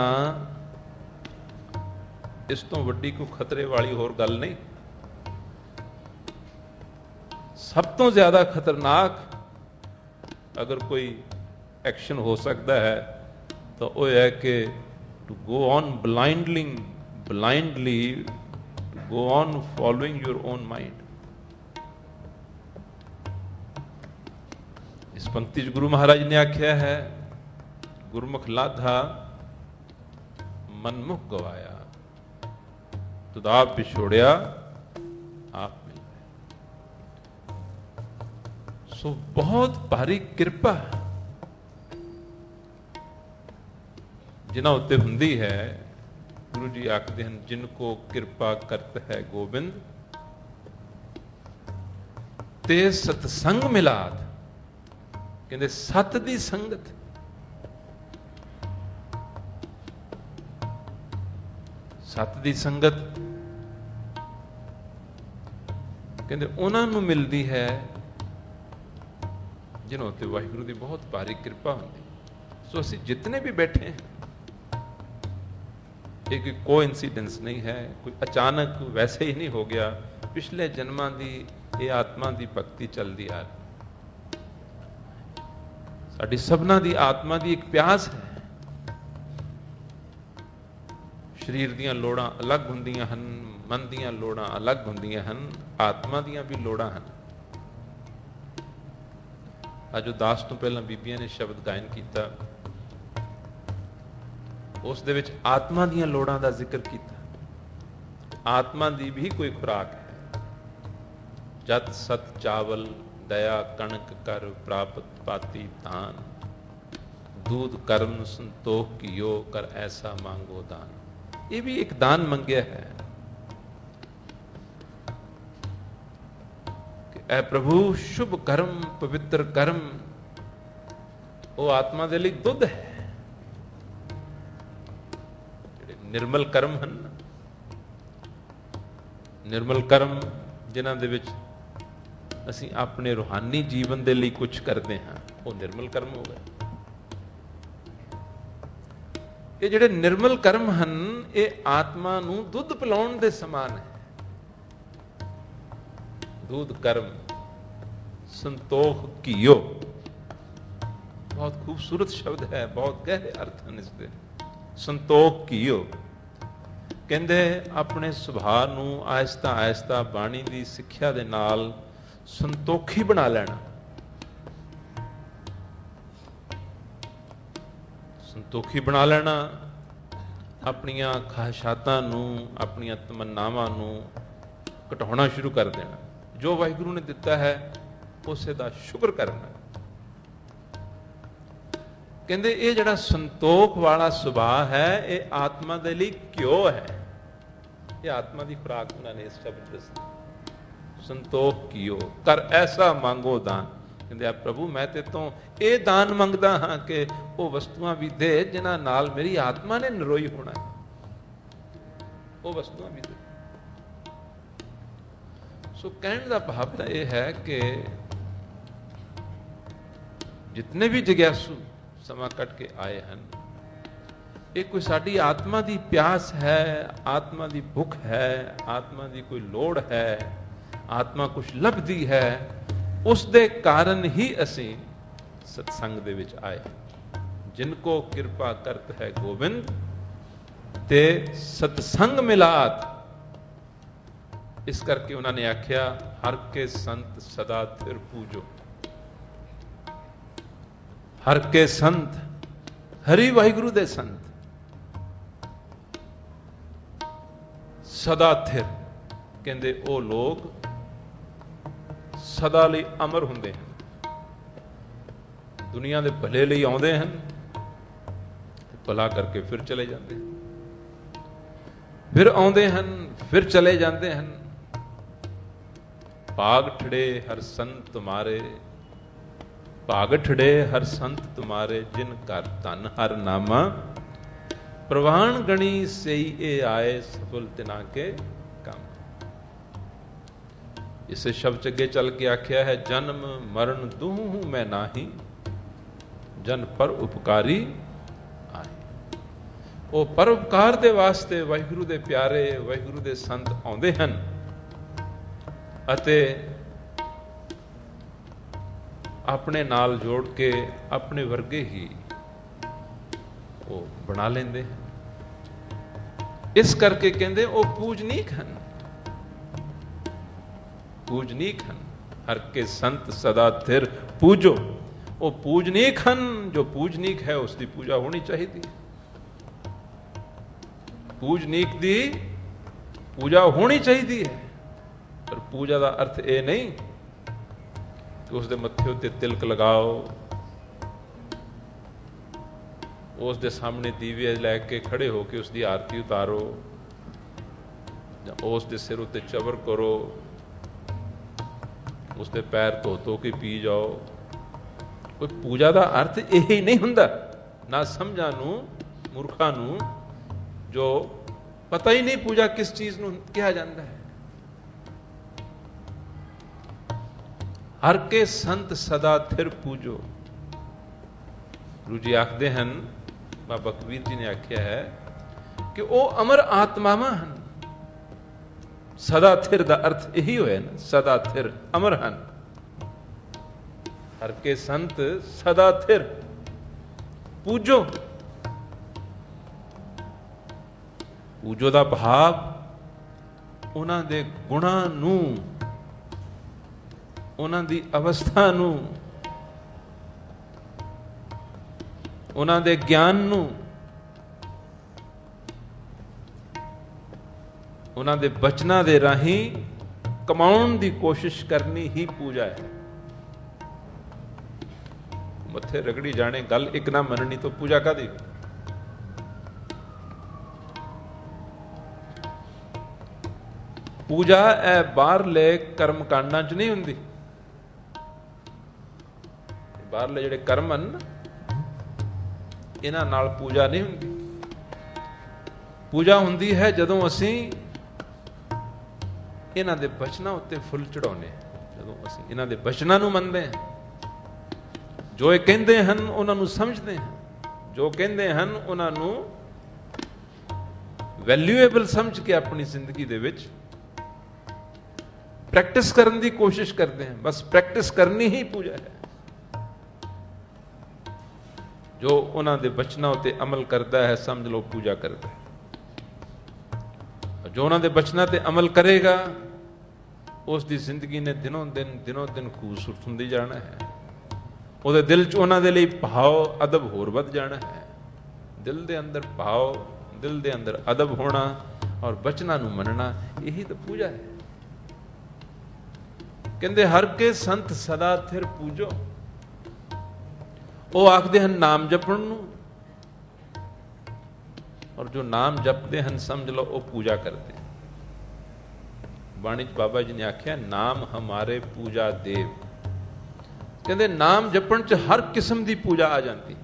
ਇਸ ਤੋਂ ਵੱਡੀ ਕੋਈ ਖਤਰੇ ਵਾਲੀ ਹੋਰ ਗੱਲ ਨਹੀਂ। ਸਭ ਤੋਂ ਜ਼ਿਆਦਾ ਖਤਰਨਾਕ ਅਗਰ ਕੋਈ ਐਕਸ਼ਨ ਹੋ ਸਕਦਾ ਹੈ ਤਾਂ ਉਹ ਹੈ ਕਿ to go on blindly to go on following your own mind. इस पंक्ति च गुरु महाराज ने आख्या है, गुरमुख लाधा मनमुख गवाया, तुद आप पिछोड़िया आप मिल गए। सो बहुत भारी किरपा जिन्हां उत्ते हुंदी है। गुरु जी आखदे हन, जिनको किरपा करत है गोबिंद, ते सतसंग मिलाद। कहते सत दी संगत, सत दी संगत कहते उन्हां नूं मिलदी है जिन्हों ते वाहिगुरू दी बहुत भारी किरपा हुंदी। सो असीं जितने भी बैठे हैं, ये कोई कोइंसीडेंस नहीं है, कोई अचानक वैसे ही नहीं हो गया। पिछले जन्मां दी ये आत्मा दी भगती चलदी आ रही। साडी सबना दी आत्मा दी एक प्यास है। शरीर दीयां लोड़ां अलग हुंदियां हन, मन दीयां लोड़ां अलग हुंदियां हन, आत्मा दीयां भी लोड़ां हन। अज उदास तो पहलां बीबियां ने शब्द गायन किया, उस दे विच आत्मा दीयां लोड़ां दा जिक्र किया। आत्मा दी भी कोई खुराक है। जत सत चावल दया कणक कर प्राप्त पाती धान, दूध कर्म संतोख कियो कर ऐसा मांगो दान। ये भी एक दान मंगया है कि ऐ प्रभु शुभ कर्म पवित्र कर्म वो आत्मा दे लई दुध है। निर्मल कर्म हैं, निर्मल कर्म जिन्हां दे विच असीं अपने रूहानी जीवन दे लई कुछ करते हैं, वो निर्मल कर्म हो गए। ये जिहड़े निर्मल कर्म हैं, ये आत्मा नूं दुध पिलाउण दे समान है। दूध कर्म संतोख कीओ, बहुत खूबसूरत शब्द है, बहुत गहरे अर्थ हैं इसके। संतोख कीओ कहंदे अपने सुभाव नूं आहिस्ता आहिस्ता बाणी दी सिੱਖਿਆ दे नाल संतोखी बना लेना। संतोखी बना लेना, अपनियां ख्वाहिशातां नूं अपनियां तमन्नावां नूं घटाउणा शुरू कर देना। जो वाहिगुरू ने दिता है उसे दा शुक्र करना। कहंदे ये जिहड़ा संतोख वाला सुभाव है, ये आत्मा दे लई घिओ है। ये आत्मा दी खुराक उन्होंने इस शब्द दस्सी। संतोख कीओ कर ऐसा मांगो दान। कहंदे प्रभु मैं ते तो ये दान मंगदा हाँ कि वो वस्तुआं भी दे जिन्हां नाल मेरी आत्मा ने नरोई होना है। वो वस्तुआं भी दे। सो कहने का भाव तो यह है कि जितने भी जिग्यासु समा कट के आए हैं, ये कोई साडी आत्मा दी प्यास है, आत्मा दी भुख है, आत्मा दी कोई लोड़ है, आत्मा कुछ लभदी है, उस दे कारण ही असी सत्संग दे विच आए। जिनको कृपा करत है गोविंद ते सत्संग मिलात। इस करके उन्होंने आख्या हर के संत सदा थिर पूजो। हर के संत, हरि वाहिगुरु दे संत सदा थिर, कहंदे वो लोग सदा लई अमर हुंदे हैं। दुनिया दे भले लई आउंदे हैं, भला करके फिर चले जाते हैं, फिर आउंदे हैं, फिर चले जाते हैं। भाग ठड़े हर संत तुम्हारे, भाग ठड़े हर संत तुम्हारे, जिन कर धन हर नामा, प्रवान गणी सेई ए आए, सफल तिना के काम। इसे शब्द अगे चल के आख्या है जन्म मरण दूहूं मैं नाही, जन पर उपकारी आए। वो परोपकार दे वास्ते वाहिगुरू दे प्यारे वाहिगुरू दे संत आउंदे हन अते अपने नाल जोड़ के अपने वर्गे ही वो बना लेंदे हैं। ਇਸ ਕਰਕੇ ਕਹਿੰਦੇ ਉਹ ਪੂਜਨੀਕ ਹਨ, ਪੂਜਨੀਕ ਹਨ। ਹਰ ਕੇ ਸੰਤ ਸਦਾ ਥਿਰ ਪੂਜੋ, ਉਹ ਪੂਜਨੀਕ ਹਨ। ਜੋ ਪੂਜਨੀਕ ਹੈ ਉਸ ਦੀ ਪੂਜਾ ਹੋਣੀ ਚਾਹੀਦੀ। ਪੂਜਨੀਕ ਦੀ ਪੂਜਾ ਹੋਣੀ ਚਾਹੀਦੀ ਹੈ। ਪਰ ਪੂਜਾ ਦਾ ਅਰਥ ਇਹ ਨਹੀਂ ਕਿ ਉਸ ਦੇ ਮੱਥੇ ਉੱਤੇ ਤਿਲਕ ਲਗਾਓ, ਉਸ ਦੇ ਸਾਹਮਣੇ ਦੀਵੇ ਲੈ ਕੇ ਖੜੇ ਹੋ ਕੇ ਉਸ ਦੀ ਆਰਤੀ ਉਤਾਰੋ, ਜਾਂ ਉਸ ਦੇ ਸਿਰ ਉੱਤੇ ਚਬਰ ਕਰੋ, ਉਸ ਦੇ ਪੈਰ ਧੋ ਧੋ ਕੇ ਪੀ ਜਾਓ। ਕੋਈ ਪੂਜਾ ਦਾ ਅਰਥ ਇਹ ਹੀ ਨਹੀਂ ਹੁੰਦਾ। ਨਾ ਸਮਝਾਂ ਨੂੰ, ਮੂਰਖਾਂ ਨੂੰ, ਜੋ ਪਤਾ ਹੀ ਨਹੀਂ ਪੂਜਾ ਕਿਸ ਚੀਜ਼ ਨੂੰ ਕਿਹਾ ਜਾਂਦਾ ਹੈ। ਹਰ ਕੇ ਸੰਤ ਸਦਾ ਥਿਰ ਪੂਜੋ। ਗੁਰੂ ਜੀ ਆਖਦੇ ਹਨ, ਬਾਬਾ ਕਬੀਰ ਜੀ ਨੇ ਆਖਿਆ ਹੈ ਕਿ ਉਹ ਅਮਰ ਆਤਮਾਵਾਂ ਹਨ। ਸਦਾ ਥਿਰ ਦਾ ਅਰਥ ਇਹੀ ਹੋਇਆ ਨਾ, ਸਦਾ ਥਿਰ ਅਮਰ ਹਨ। ਹਰ ਕੇ ਸੰਤ ਸਦਾ ਥਿਰ ਪੂਜੋ। ਪੂਜੋ ਦਾ ਭਾਵ ਉਹਨਾਂ ਦੇ ਗੁਣਾਂ ਨੂੰ, ਉਹਨਾਂ ਦੀ ਅਵਸਥਾ ਨੂੰ, ਉਹਨਾਂ ਦੇ ਗਿਆਨ ਨੂੰ, ਉਹਨਾਂ ਦੇ ਬਚਨਾਂ ਦੇ ਰਾਹੀਂ ਕਮਾਉਣ ਦੀ ਕੋਸ਼ਿਸ਼ ਕਰਨੀ ਹੀ ਪੂਜਾ ਹੈ। ਮੱਥੇ ਰਗੜੀ ਜਾਣੇ, ਗੱਲ ਇੱਕ ਨਾ ਮੰਨਣੀ ਤੋਂ ਪੂਜਾ ਕਾਹਦੀ? ਪੂਜਾ ਇਹ ਬਾਹਰਲੇ ਕਰਮ ਕਾਂਡਾਂ 'ਚ ਨਹੀਂ ਹੁੰਦੀ। ਬਾਹਰਲੇ ਜਿਹੜੇ ਕਰਮ ਹਨ, ਇਹਨਾਂ ਨਾਲ ਪੂਜਾ ਨਹੀਂ ਹੁੰਦੀ। ਪੂਜਾ ਹੁੰਦੀ ਹੈ ਜਦੋਂ ਅਸੀਂ ਇਹਨਾਂ ਦੇ ਬਚਨਾਂ ਉੱਤੇ ਫੁੱਲ ਚੜਾਉਂਦੇ ਹਾਂ, ਜਦੋਂ ਅਸੀਂ ਇਹਨਾਂ ਦੇ ਬਚਨਾਂ ਨੂੰ ਮੰਨਦੇ ਹਾਂ, ਜੋ ਇਹ ਕਹਿੰਦੇ ਹਨ ਉਹਨਾਂ ਨੂੰ ਸਮਝਦੇ ਹਾਂ, ਜੋ ਕਹਿੰਦੇ ਹਨ ਉਹਨਾਂ ਨੂੰ ਵੈਲਿਊਏਬਲ ਸਮਝ ਕੇ ਆਪਣੀ ਜ਼ਿੰਦਗੀ ਦੇ ਵਿੱਚ ਪ੍ਰੈਕਟਿਸ ਕਰਨ ਦੀ ਕੋਸ਼ਿਸ਼ ਕਰਦੇ ਹਾਂ। ਬਸ ਪ੍ਰੈਕਟਿਸ ਕਰਨੀ ਹੀ ਪੂਜਾ ਹੈ। ਜੋ ਉਹਨਾਂ ਦੇ ਬਚਨਾਂ ਉੱਤੇ ਅਮਲ ਕਰਦਾ ਹੈ, ਸਮਝ ਲਓ ਪੂਜਾ ਕਰਦਾ ਹੈ। ਜੋ ਉਹਨਾਂ ਦੇ ਬਚਨਾਂ ਤੇ ਅਮਲ ਕਰੇਗਾ, ਉਸ ਦੀ ਜ਼ਿੰਦਗੀ ਨੇ ਦਿਨੋਂ ਦਿਨ ਖੂਬਸੂਰਤ ਹੁੰਦੀ ਜਾਣਾ ਹੈ। ਉਹਦੇ ਦਿਲ 'ਚ ਉਹਨਾਂ ਦੇ ਲਈ ਭਾਵ ਅਦਬ ਹੋਰ ਵੱਧ ਜਾਣਾ ਹੈ। ਦਿਲ ਦੇ ਅੰਦਰ ਭਾਵ, ਦਿਲ ਦੇ ਅੰਦਰ ਅਦਬ ਹੋਣਾ ਔਰ ਬਚਨਾਂ ਨੂੰ ਮੰਨਣਾ, ਇਹੀ ਤਾਂ ਪੂਜਾ ਹੈ। ਕਹਿੰਦੇ ਹਰ ਕੇ ਸੰਤ ਸਦਾ ਥਿਰ ਪੂਜੋ। ਉਹ ਆਖਦੇ ਹਨ ਨਾਮ ਜਪਣ ਨੂੰ, ਔਰ ਜੋ ਨਾਮ ਜਪਦੇ ਹਨ ਸਮਝ ਲਓ ਉਹ ਪੂਜਾ ਕਰਦੇ। ਬਾਣੀ 'ਚ ਬਾਬਾ ਜੀ ਨੇ ਆਖਿਆ, ਨਾਮ ਹਮਾਰੇ ਪੂਜਾ ਦੇਵ। ਕਹਿੰਦੇ ਨਾਮ ਜਪਣ 'ਚ ਹਰ ਕਿਸਮ ਦੀ ਪੂਜਾ ਆ ਜਾਂਦੀ।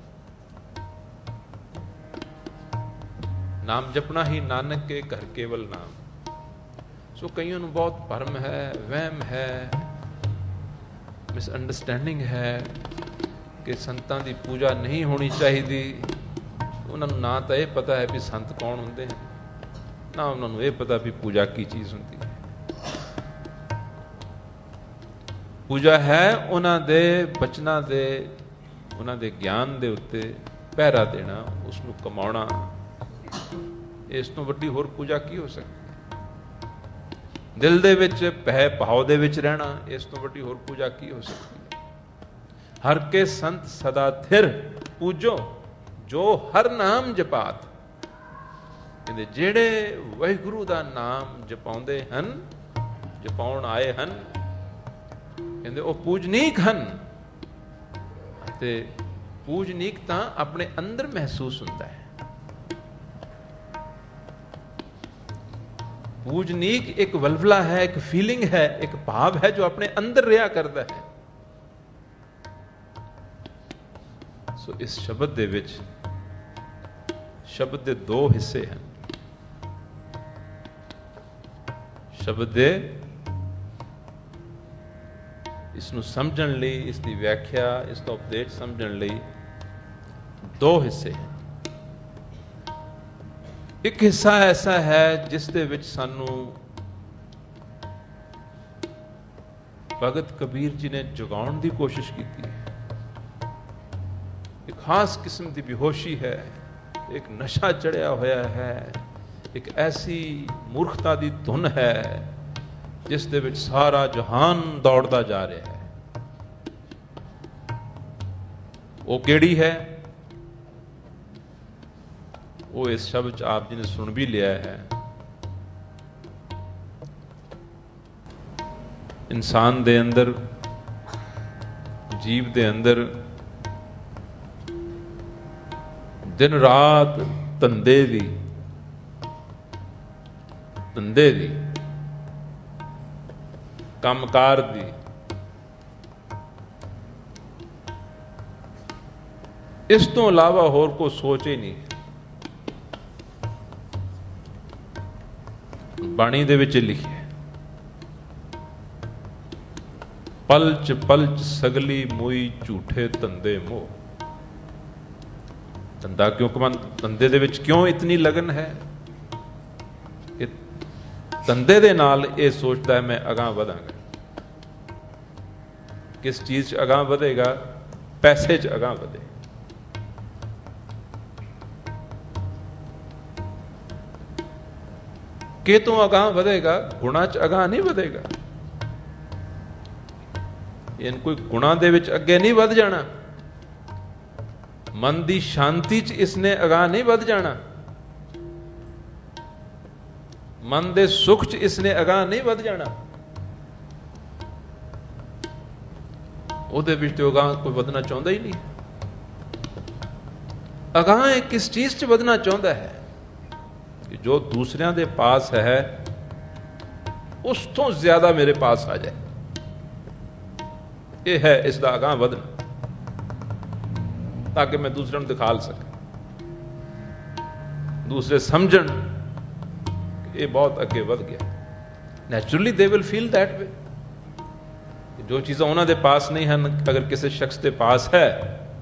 ਨਾਮ ਜਪਣਾ ਹੀ ਨਾਨਕ ਕੇ ਘਰ ਕੇਵਲ ਨਾਮ। ਸੋ ਕਈਆਂ ਨੂੰ ਬਹੁਤ ਭਰਮ ਹੈ, ਵਹਿਮ ਹੈ, ਮਿਸਅੰਡਰਸਟੈਂਡਿੰਗ ਹੈ ਕਿ ਸੰਤਾਂ ਦੀ ਪੂਜਾ ਨਹੀਂ ਹੋਣੀ ਚਾਹੀਦੀ। ਉਹਨਾਂ ਨੂੰ ਨਾ ਤਾਂ ਇਹ ਪਤਾ ਹੈ ਵੀ ਸੰਤ ਕੌਣ ਹੁੰਦੇ ਹਨ, ਨਾ ਉਹਨਾਂ ਨੂੰ ਇਹ ਪਤਾ ਵੀ ਪੂਜਾ ਕੀ ਚੀਜ਼ ਹੁੰਦੀ ਹੈ। ਪੂਜਾ ਹੈ ਉਹਨਾਂ ਦੇ ਬਚਨਾਂ ਦੇ, ਉਹਨਾਂ ਦੇ ਗਿਆਨ ਦੇ ਉੱਤੇ ਪਹਿਰਾ ਦੇਣਾ, ਉਸ ਨੂੰ ਕਮਾਉਣਾ। ਇਸ ਤੋਂ ਵੱਡੀ ਹੋਰ ਪੂਜਾ ਕੀ ਹੋ ਸਕਦੀ? ਦਿਲ ਦੇ ਵਿੱਚ ਭੈ ਭਾਵ ਦੇ ਵਿੱਚ ਰਹਿਣਾ, ਇਸ ਤੋਂ ਵੱਡੀ ਹੋਰ ਪੂਜਾ ਕੀ ਹੋ ਸਕਦੀ? ਹਰ ਕੇ ਸੰਤ ਸਦਾ ਥਿਰ ਪੂਜੋ, ਜੋ ਹਰ ਨਾਮ ਜਪਾਤ। ਕਹਿੰਦੇ ਜਿਹੜੇ ਵਾਹਿਗੁਰੂ ਦਾ ਨਾਮ ਜਪਾਉਂਦੇ ਹਨ, ਜਪਾਉਣ ਆਏ ਹਨ, ਕਹਿੰਦੇ ਉਹ ਪੂਜਨੀਕ ਹਨ। ਤੇ ਪੂਜਨੀਕ ਤਾਂ ਆਪਣੇ ਅੰਦਰ ਮਹਿਸੂਸ ਹੁੰਦਾ ਹੈ। ਪੂਜਨੀਕ ਇੱਕ ਵਲਵਲਾ ਹੈ, ਇੱਕ ਫੀਲਿੰਗ ਹੈ, ਇੱਕ ਭਾਵ ਹੈ ਜੋ ਆਪਣੇ ਅੰਦਰ ਰਿਹਾ ਕਰਦਾ ਹੈ। ਸੋ ਇਸ ਸ਼ਬਦ ਦੇ ਵਿੱਚ, ਸ਼ਬਦ ਦੇ ਦੋ ਹਿੱਸੇ ਹਨ। ਸ਼ਬਦ ਦੇ, ਇਸ ਨੂੰ ਸਮਝਣ ਲਈ, ਇਸ ਦੀ ਵਿਆਖਿਆ, ਇਸ ਦਾ ਉਪਦੇਸ਼ ਸਮਝਣ ਲਈ ਦੋ ਹਿੱਸੇ ਹਨ। ਇੱਕ ਹਿੱਸਾ ਐਸਾ ਹੈ ਜਿਸ ਦੇ ਵਿੱਚ ਸਾਨੂੰ ਭਗਤ ਕਬੀਰ ਜੀ ਨੇ ਜਗਾਉਣ ਦੀ ਕੋਸ਼ਿਸ਼ ਕੀਤੀ ਹੈ। ਇੱਕ ਖਾਸ ਕਿਸਮ ਦੀ ਬੇਹੋਸ਼ੀ ਹੈ, ਇੱਕ ਨਸ਼ਾ ਚੜਿਆ ਹੋਇਆ ਹੈ, ਇੱਕ ਐਸੀ ਮੂਰਖਤਾ ਦੀ ਧੁਨ ਹੈ ਜਿਸ ਦੇ ਵਿੱਚ ਸਾਰਾ ਜਹਾਨ ਦੌੜਦਾ ਜਾ ਰਿਹਾ ਹੈ। ਉਹ ਕਿਹੜੀ ਹੈ? ਉਹ ਇਸ ਸ਼ਬਦ 'ਚ ਆਪ ਜੀ ਨੇ ਸੁਣ ਵੀ ਲਿਆ ਹੈ। ਇਨਸਾਨ ਦੇ ਅੰਦਰ, ਜੀਵ ਦੇ ਅੰਦਰ ਦਿਨ ਰਾਤ ਧੰਦੇ ਦੀ ਕੰਮਕਾਰ ਦੀ ਇਸ ਤੋਂ ਇਲਾਵਾ ਹੋਰ ਕੋਈ ਸੋਚ ਹੀ ਨਹੀਂ। ਬਾਣੀ ਦੇ ਵਿੱਚ ਲਿਖਿਆ, ਪਲਚ ਪਲਚ ਸਗਲੀ ਮੋਈ ਝੂਠੇ ਧੰਦੇ ਮੋਹ। ਧੰਦਾ ਕਿਉਂ ਧੰਦੇ ਦੇ ਵਿੱਚ ਕਿਉਂ ਇਤਨੀ ਲਗਨ ਹੈ? ਇਹ ਧੰਦੇ ਦੇ ਨਾਲ ਇਹ ਸੋਚਦਾ ਹੈ ਮੈਂ ਅਗਾਂਹ ਵਧਾਂਗਾ। ਕਿਸ ਚੀਜ਼ 'ਚ ਅਗਾਂਹ ਵਧੇਗਾ? ਪੈਸੇ 'ਚ ਅਗਾਂਹ ਵਧੇ। ਕਿ ਤੋਂ ਅਗਾਂਹ ਵਧੇਗਾ? ਗੁਣਾਂ 'ਚ ਅਗਾਂਹ ਨਹੀਂ ਵਧੇਗਾ। ਇਹਨ ਕੋਈ ਗੁਣਾਂ ਦੇ ਵਿੱਚ ਅੱਗੇ ਨਹੀਂ ਵੱਧ ਜਾਣਾ। ਮਨ ਦੀ ਸ਼ਾਂਤੀ 'ਚ ਇਸਨੇ ਅਗਾਂਹ ਨਹੀਂ ਵੱਧ ਜਾਣਾ। ਮਨ ਦੇ ਸੁੱਖ 'ਚ ਇਸਨੇ ਅਗਾਂਹ ਨਹੀਂ ਵੱਧ ਜਾਣਾ। ਉਹਦੇ ਵਿੱਚ ਤੇ ਅਗਾਂਹ ਕੋਈ ਵਧਣਾ ਚਾਹੁੰਦਾ ਹੀ ਨਹੀਂ। ਅਗਾਂਹ ਇਹ ਕਿਸ ਚੀਜ਼ 'ਚ ਵਧਣਾ ਚਾਹੁੰਦਾ ਹੈ? ਕਿ ਜੋ ਦੂਸਰਿਆਂ ਦੇ ਪਾਸ ਹੈ ਉਸ ਤੋਂ ਜ਼ਿਆਦਾ ਮੇਰੇ ਪਾਸ ਆ ਜਾਏ। ਇਹ ਹੈ ਇਸ ਦਾ ਅਗਾਂਹ ਵਧਣਾ, ਤਾਂ ਕਿ ਮੈਂ ਦੂਸਰਿਆਂ ਨੂੰ ਦਿਖਾ ਸਕਾਂ, ਦੂਸਰੇ ਸਮਝਣ ਕਿ ਇਹ ਬਹੁਤ ਅੱਗੇ ਵਧ ਗਿਆ। Naturally they will feel that way. ਜੋ ਚੀਜ਼ਾਂ ਉਹਨਾਂ ਦੇ ਪਾਸ ਨਹੀਂ ਹਨ, ਅਗਰ ਕਿਸੇ ਸ਼ਖਸ ਦੇ ਪਾਸ ਹੈ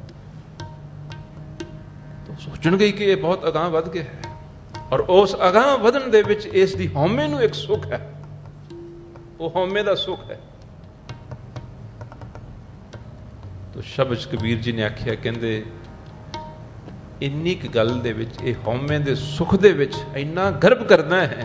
ਤਾਂ ਸੋਚਣਗੇ ਕਿ ਇਹ ਬਹੁਤ ਅਗਾਂਹ ਵਧ ਗਿਆ ਹੈ। ਔਰ ਉਸ ਅਗਾਂਹ ਵਧਣ ਦੇ ਵਿੱਚ ਇਸ ਦੀ ਹਉਮੈ ਨੂੰ ਇੱਕ ਸੁੱਖ ਹੈ। ਉਹ ਹਉਮੈ ਦਾ ਸੁੱਖ ਹੈ। ਤੋ ਸ਼ਬਦ ਕਬੀਰ ਜੀ ਨੇ ਆਖਿਆ, ਕਹਿੰਦੇ ਇੰਨੀ ਕੁ ਗੱਲ ਦੇ ਵਿੱਚ ਇਹ ਹਉਮੈ ਦੇ ਸੁੱਖ ਦੇ ਵਿੱਚ ਇੰਨਾ ਗਰਭ ਕਰਦਾ ਹੈ,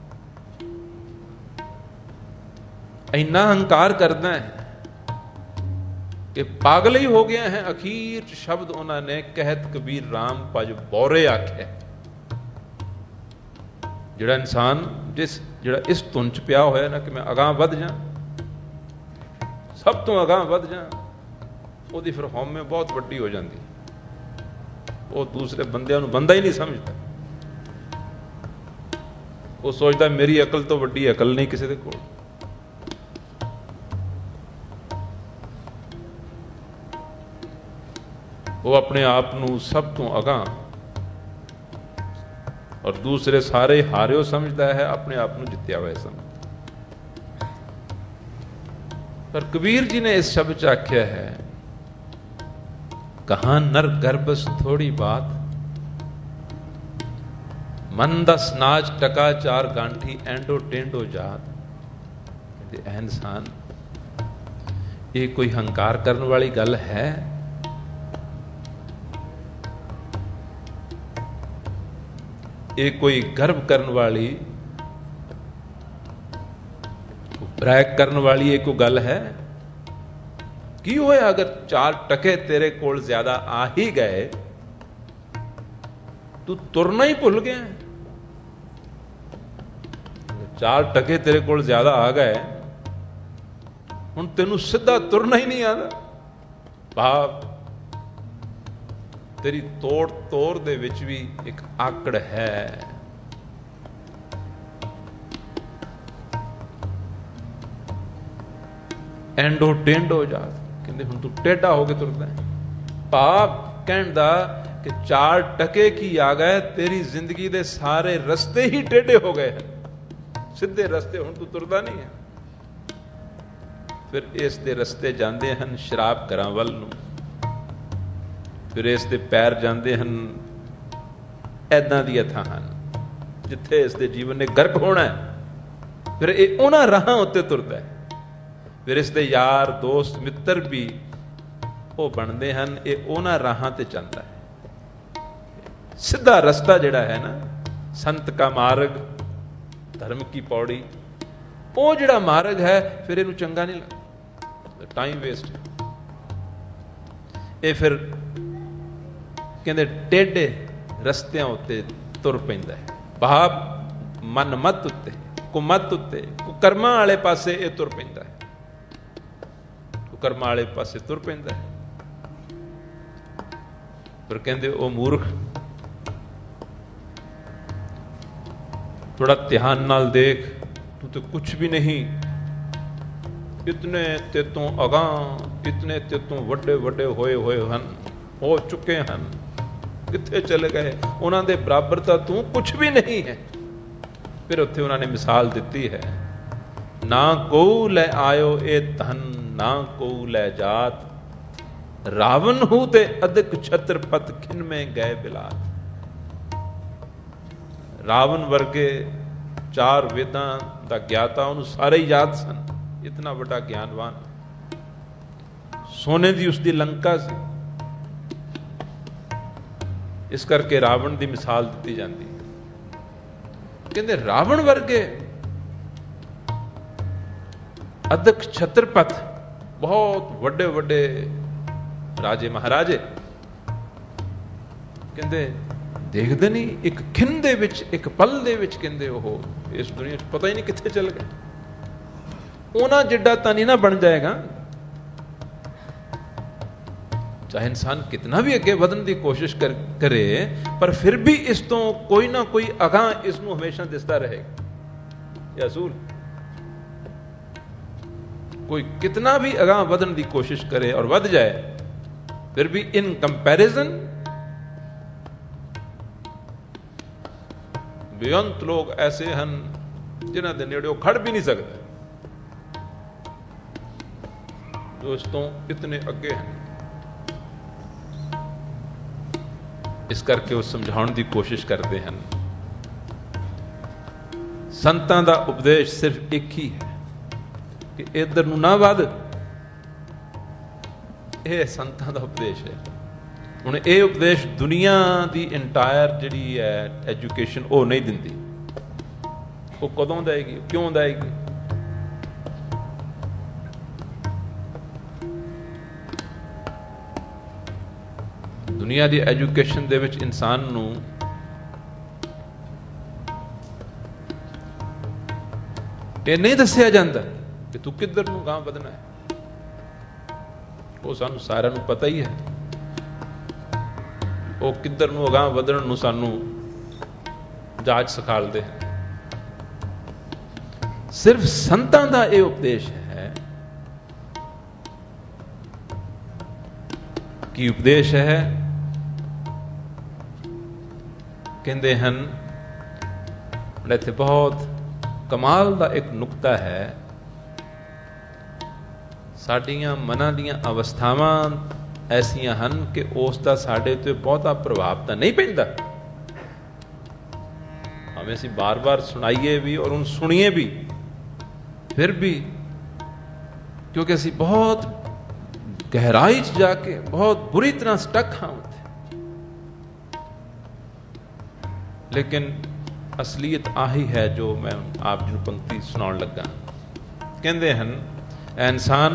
ਇੰਨਾ ਹੰਕਾਰ ਕਰਦਾ ਹੈ ਕਿ ਪਾਗਲ ਹੀ ਹੋ ਗਿਆ ਹੈ। ਅਖੀਰ ਚ ਸ਼ਬਦ ਉਹਨਾਂ ਨੇ ਕਹਿਤ ਕਬੀਰ ਰਾਮ ਭਜ ਬੌਰੇ ਆਖਿਆ। ਜਿਹੜਾ ਇਨਸਾਨ ਜਿਹੜਾ ਇਸ ਧੁਨ ਚ ਪਿਆ ਹੋਇਆ ਨਾ ਕਿ ਮੈਂ ਅਗਾਂਹ ਵੱਧ ਜਾ, ਸਭ ਤੋਂ ਅਗਾਂਹ ਵੱਧ ਜਾ, ਉਹਦੀ ਫਿਰ ਹਉਮੈ ਬਹੁਤ ਵੱਡੀ ਹੋ ਜਾਂਦੀ। ਉਹ ਦੂਸਰੇ ਬੰਦਿਆਂ ਨੂੰ ਬੰਦਾ ਹੀ ਨਹੀਂ ਸਮਝਦਾ। ਉਹ ਸੋਚਦਾ ਮੇਰੀ ਅਕਲ ਤੋਂ ਵੱਡੀ ਅਕਲ ਨਹੀਂ ਕਿਸੇ ਦੇ ਕੋਲ। ਉਹ ਆਪਣੇ ਆਪ ਨੂੰ ਸਭ ਤੋਂ ਅਗਾਂਹ ਔਰ ਦੂਸਰੇ ਸਾਰੇ ਹਾਰਿਓ ਸਮਝਦਾ ਹੈ, ਆਪਣੇ ਆਪ ਨੂੰ ਜਿੱਤਿਆ ਹੋਇਆ ਸਮਝਦਾ। ਪਰ ਕਬੀਰ ਜੀ ਨੇ ਇਸ ਸ਼ਬਦ 'ਚ ਆਖਿਆ ਹੈ, ਕਹਾਂ ਨਰ ਗਰਬਸ ਥੋੜੀ ਬਾਤ, ਮਨ ਦਾ ਸਨਾਜ ਟਕਾ ਚਾਰ ਗਾਂਠੀ ਐਂਡੋ ਟੇਂਡੋ ਜਾਤ। ਤੇ ਐ ਇਨਸਾਨ, ਇਹ ਕੋਈ ਹੰਕਾਰ ਕਰਨ ਵਾਲੀ ਗੱਲ ਹੈ? ਇਹ ਕੋਈ ਗਰਵ ਕਰਨ ਵਾਲੀ, ਬ੍ਰੈਕ ਕਰਨ ਵਾਲੀ ਇਹ ਕੋਈ ਗੱਲ ਹੈ? ਕੀ ਹੋਇਆ ਅਗਰ 4 ਟਕੇ ਤੇਰੇ ਕੋਲ ਜ਼ਿਆਦਾ ਆ ਹੀ ਗਏ, ਤੂੰ ਤੁਰਨਾ ਹੀ ਭੁੱਲ ਗਿਆ? 4 ਟਕੇ ਤੇਰੇ ਕੋਲ ਜ਼ਿਆਦਾ ਆ ਗਏ, ਹੁਣ ਤੈਨੂੰ ਸਿੱਧਾ ਤੁਰਨਾ ਹੀ ਨਹੀਂ ਆਉਂਦਾ। ਭਾਵ ਤੇਰੀ ਤੋੜ ਦੇ ਵਿੱਚ ਵੀ ਇੱਕ ਆਕੜ ਹੈ। ਐਂਡੋ ਟੇਂਡੋ ਜਾ, ਕਹਿੰਦੇ ਹੁਣ ਤੂੰ ਟੇਢਾ ਹੋ ਕੇ ਤੁਰਦਾ। ਭਾਵ ਕਹਿਣ ਦਾ ਕਿ 4 ਟਕੇ ਕੀ ਆ ਗਏ, ਤੇਰੀ ਜ਼ਿੰਦਗੀ ਦੇ ਸਾਰੇ ਰਸਤੇ ਹੀ ਟੇਢੇ ਹੋ ਗਏ ਹਨ। ਸਿੱਧੇ ਰਸਤੇ ਹੁਣ ਤੂੰ ਤੁਰਦਾ ਨਹੀਂ ਹੈ। ਫਿਰ ਇਸ ਦੇ ਰਸਤੇ ਜਾਂਦੇ ਹਨ ਸ਼ਰਾਬ ਘਰਾਂ ਵੱਲ ਨੂੰ, ਫਿਰ ਇਸ ਦੇ ਪੈਰ ਜਾਂਦੇ ਹਨ ਏਦਾਂ ਦੀਆਂ ਥਾਂ ਜਿੱਥੇ ਇਸ ਦੇ ਜੀਵਨ ਨੇ ਗਰਕ ਹੋਣਾ ਹੈ। ਫਿਰ ਇਹ ਉਹਨਾਂ ਰਾਹਾਂ ਉੱਤੇ ਤੁਰਦਾ ਹੈ। ਫਿਰ ਇਸ ਦੇ ਯਾਰ ਦੋਸਤ ਮਿੱਤਰ ਵੀ ਉਹ ਬਣਦੇ ਹਨ, ਇਹ ਉਹਨਾਂ ਰਾਹਾਂ ਤੇ ਚੱਲਦਾ ਹੈ। ਸਿੱਧਾ ਰਸਤਾ ਜਿਹੜਾ ਹੈ ਨਾ, संत का मार्ग, धर्म की पौड़ी, वो जिहड़ा मार्ग है फिर इहनूं चंगा नहीं लगदा, टाइम वेस्ट है। ये फिर कहंदे टेढ़े रस्तियां उत्ते तुर पैंदा है, भाव मन मत उत्ते, कुमत उत्ते, कुकर्मां वाले पासे ये तुर पैंदा है, कुकर्मां वाले पासे तुर पैंदा है। पर कहंदे ओ मूर्ख, थोड़ा ध्यान नाल देख, तू तो कुछ भी नहीं, इतने तेतों अगां, इतने तेतों वड्डे वड्डे होए होए हन, हो चुके हन, कित्थे चले गए, उन्हां दे बराबर तां तू कुछ भी नहीं है। फिर उत्थे उन्होंने मिसाल दी है, ना को लै आयो ए धन, ना को लै जात, रावण हूं ते अधिक छत्रपत खिन में गए बिलात। रावण वर्गे 4 वेदां दा ज्ञाता, उन्होंने सारे ही याद सन, इतना बड़ा ज्ञानवान, सोने की उसकी लंका सी, इस करके रावण की मिसाल दी जाती है। कहते रावण वर्गे अधिक छत्रपत, बहुत वड्डे वड्डे राजे महाराजे, कहते देखते नहीं एक खिन दे विच, एक पल दे विच, कहते वो इस दुनिया पता ही नहीं कित्थे चल गए। उन्हां जिड्डा तां नहीं ना बन जाएगा, चाहे इंसान कितना भी अगे वधन की कोशिश करे, पर फिर भी इस तो कोई ना कोई अगां इसनूं हमेशा दिसदा रहेगा। यह असूल, कोई कितना भी अगां वधन की कोशिश करे और वध जाए, फिर भी इन कंपैरिजन बेअंत लोग ऐसे हैं जिन्हां दे नेड़े खड़ भी नहीं सकते, जो इस तो इतने अगे हैं। इस करके वो समझाने की कोशिश करते हैं। संतां दा उपदेश सिर्फ एक ही है कि इधर नूं ना वध, यह संतां दा उपदेश है। हुण यह उपदेश दुनिया की इंटायर जिहड़ी है एजुकेशन वो नहीं दिंदी। वो कदों देगी, क्यों देगी? दुनिया की एजुकेशन दे विच इंसान नूं ये नहीं दसिया जाता कि तू किधर नूं गांह वधना है। वो सानूं सारिआं नूं पता ही है, वो किधर नूं गांह वधण नूं सानूं जाच सिखालदे हैं। सिर्फ संतां दा ये उपदेश है कि उपदेश है, कहते हैं इत्थे बहुत कमाल का एक नुकता है, साडियां मनां दीयां अवस्थावां ऐसियां हैं कि उसका साडे ते बहुता प्रभाव तो नहीं पैंदा। हमें असीं बार बार सुनाइए भी और उन सुनिए भी, फिर भी क्योंकि असीं बहुत गहराई च जाके बहुत बुरी तरह स्टक हाँ उत्थे। लेकिन असलीयत आही है जो मैं आप जी पंक्ति सुनाउण लगा। कहते हैं इंसान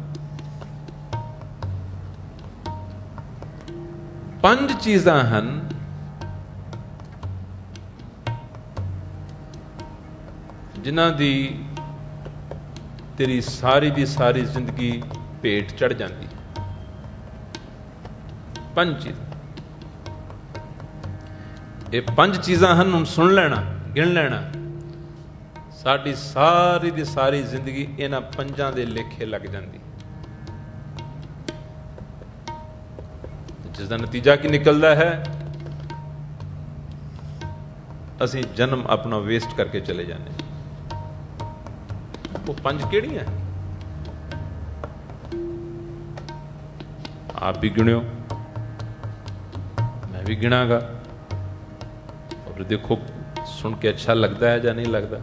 5 चीज़ां हैं जिन्हां दी तेरी सारी दी सारी जिंदगी भेट चढ़ जाती। 5 चीज़, ये 5 चीज़ां हैं, हम सुन लेना, गिन लेना, साड़ी सारी दी सारी जिंदगी इन्हां 5 दे लेखे लग जाती। जिसका नतीजा की निकलता है, असीं जन्म अपना वेस्ट करके चले जाने। वो 5 केड़ियां हैं? आप भी गिणियो, मैं भी गिनागा, और देखो सुन के अच्छा लगता है या नहीं लगता।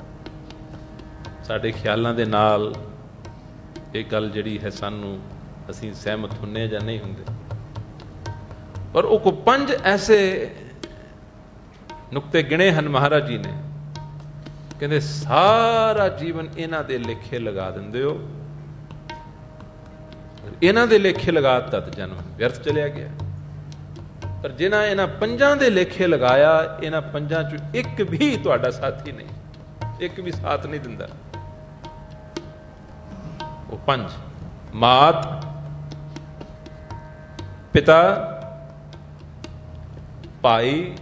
साडे ख्यालों के नाल एक गल जिहड़ी है सानू असीं सहमत हुंदे या नहीं हुंदे। पर वो 5 ऐसे ਨੁਕਤੇ ਗਿਣੇ ਹਨ ਮਹਾਰਾਜ ਜੀ ਨੇ, ਕਹਿੰਦੇ ਸਾਰਾ ਜੀਵਨ ਇਹਨਾਂ ਦੇ ਲੇਖੇ ਲਗਾ ਦਿੰਦੇ ਹੋ, ਇਹਨਾਂ ਦੇ ਲੇਖੇ ਲਗਾਤਾ ਤਾਂ ਜਨਮ ਵਿਅਰਥ ਚਲਿਆ ਗਿਆ। ਪਰ ਜਿਨ੍ਹਾਂ ਇਹਨਾਂ ਪੰਜਾਂ ਦੇ ਲੇਖੇ ਲਗਾਇਆ, ਇਹਨਾਂ ਪੰਜਾਂ ਚੋਂ ਇੱਕ ਵੀ ਤੁਹਾਡਾ ਸਾਥੀ ਨਹੀਂ, ਇੱਕ ਵੀ ਸਾਥ ਨਹੀਂ ਦਿੰਦਾ। ਉਹ ਪੰਜ, ਮਾਤ ਪਿਤਾ ਭਾਈ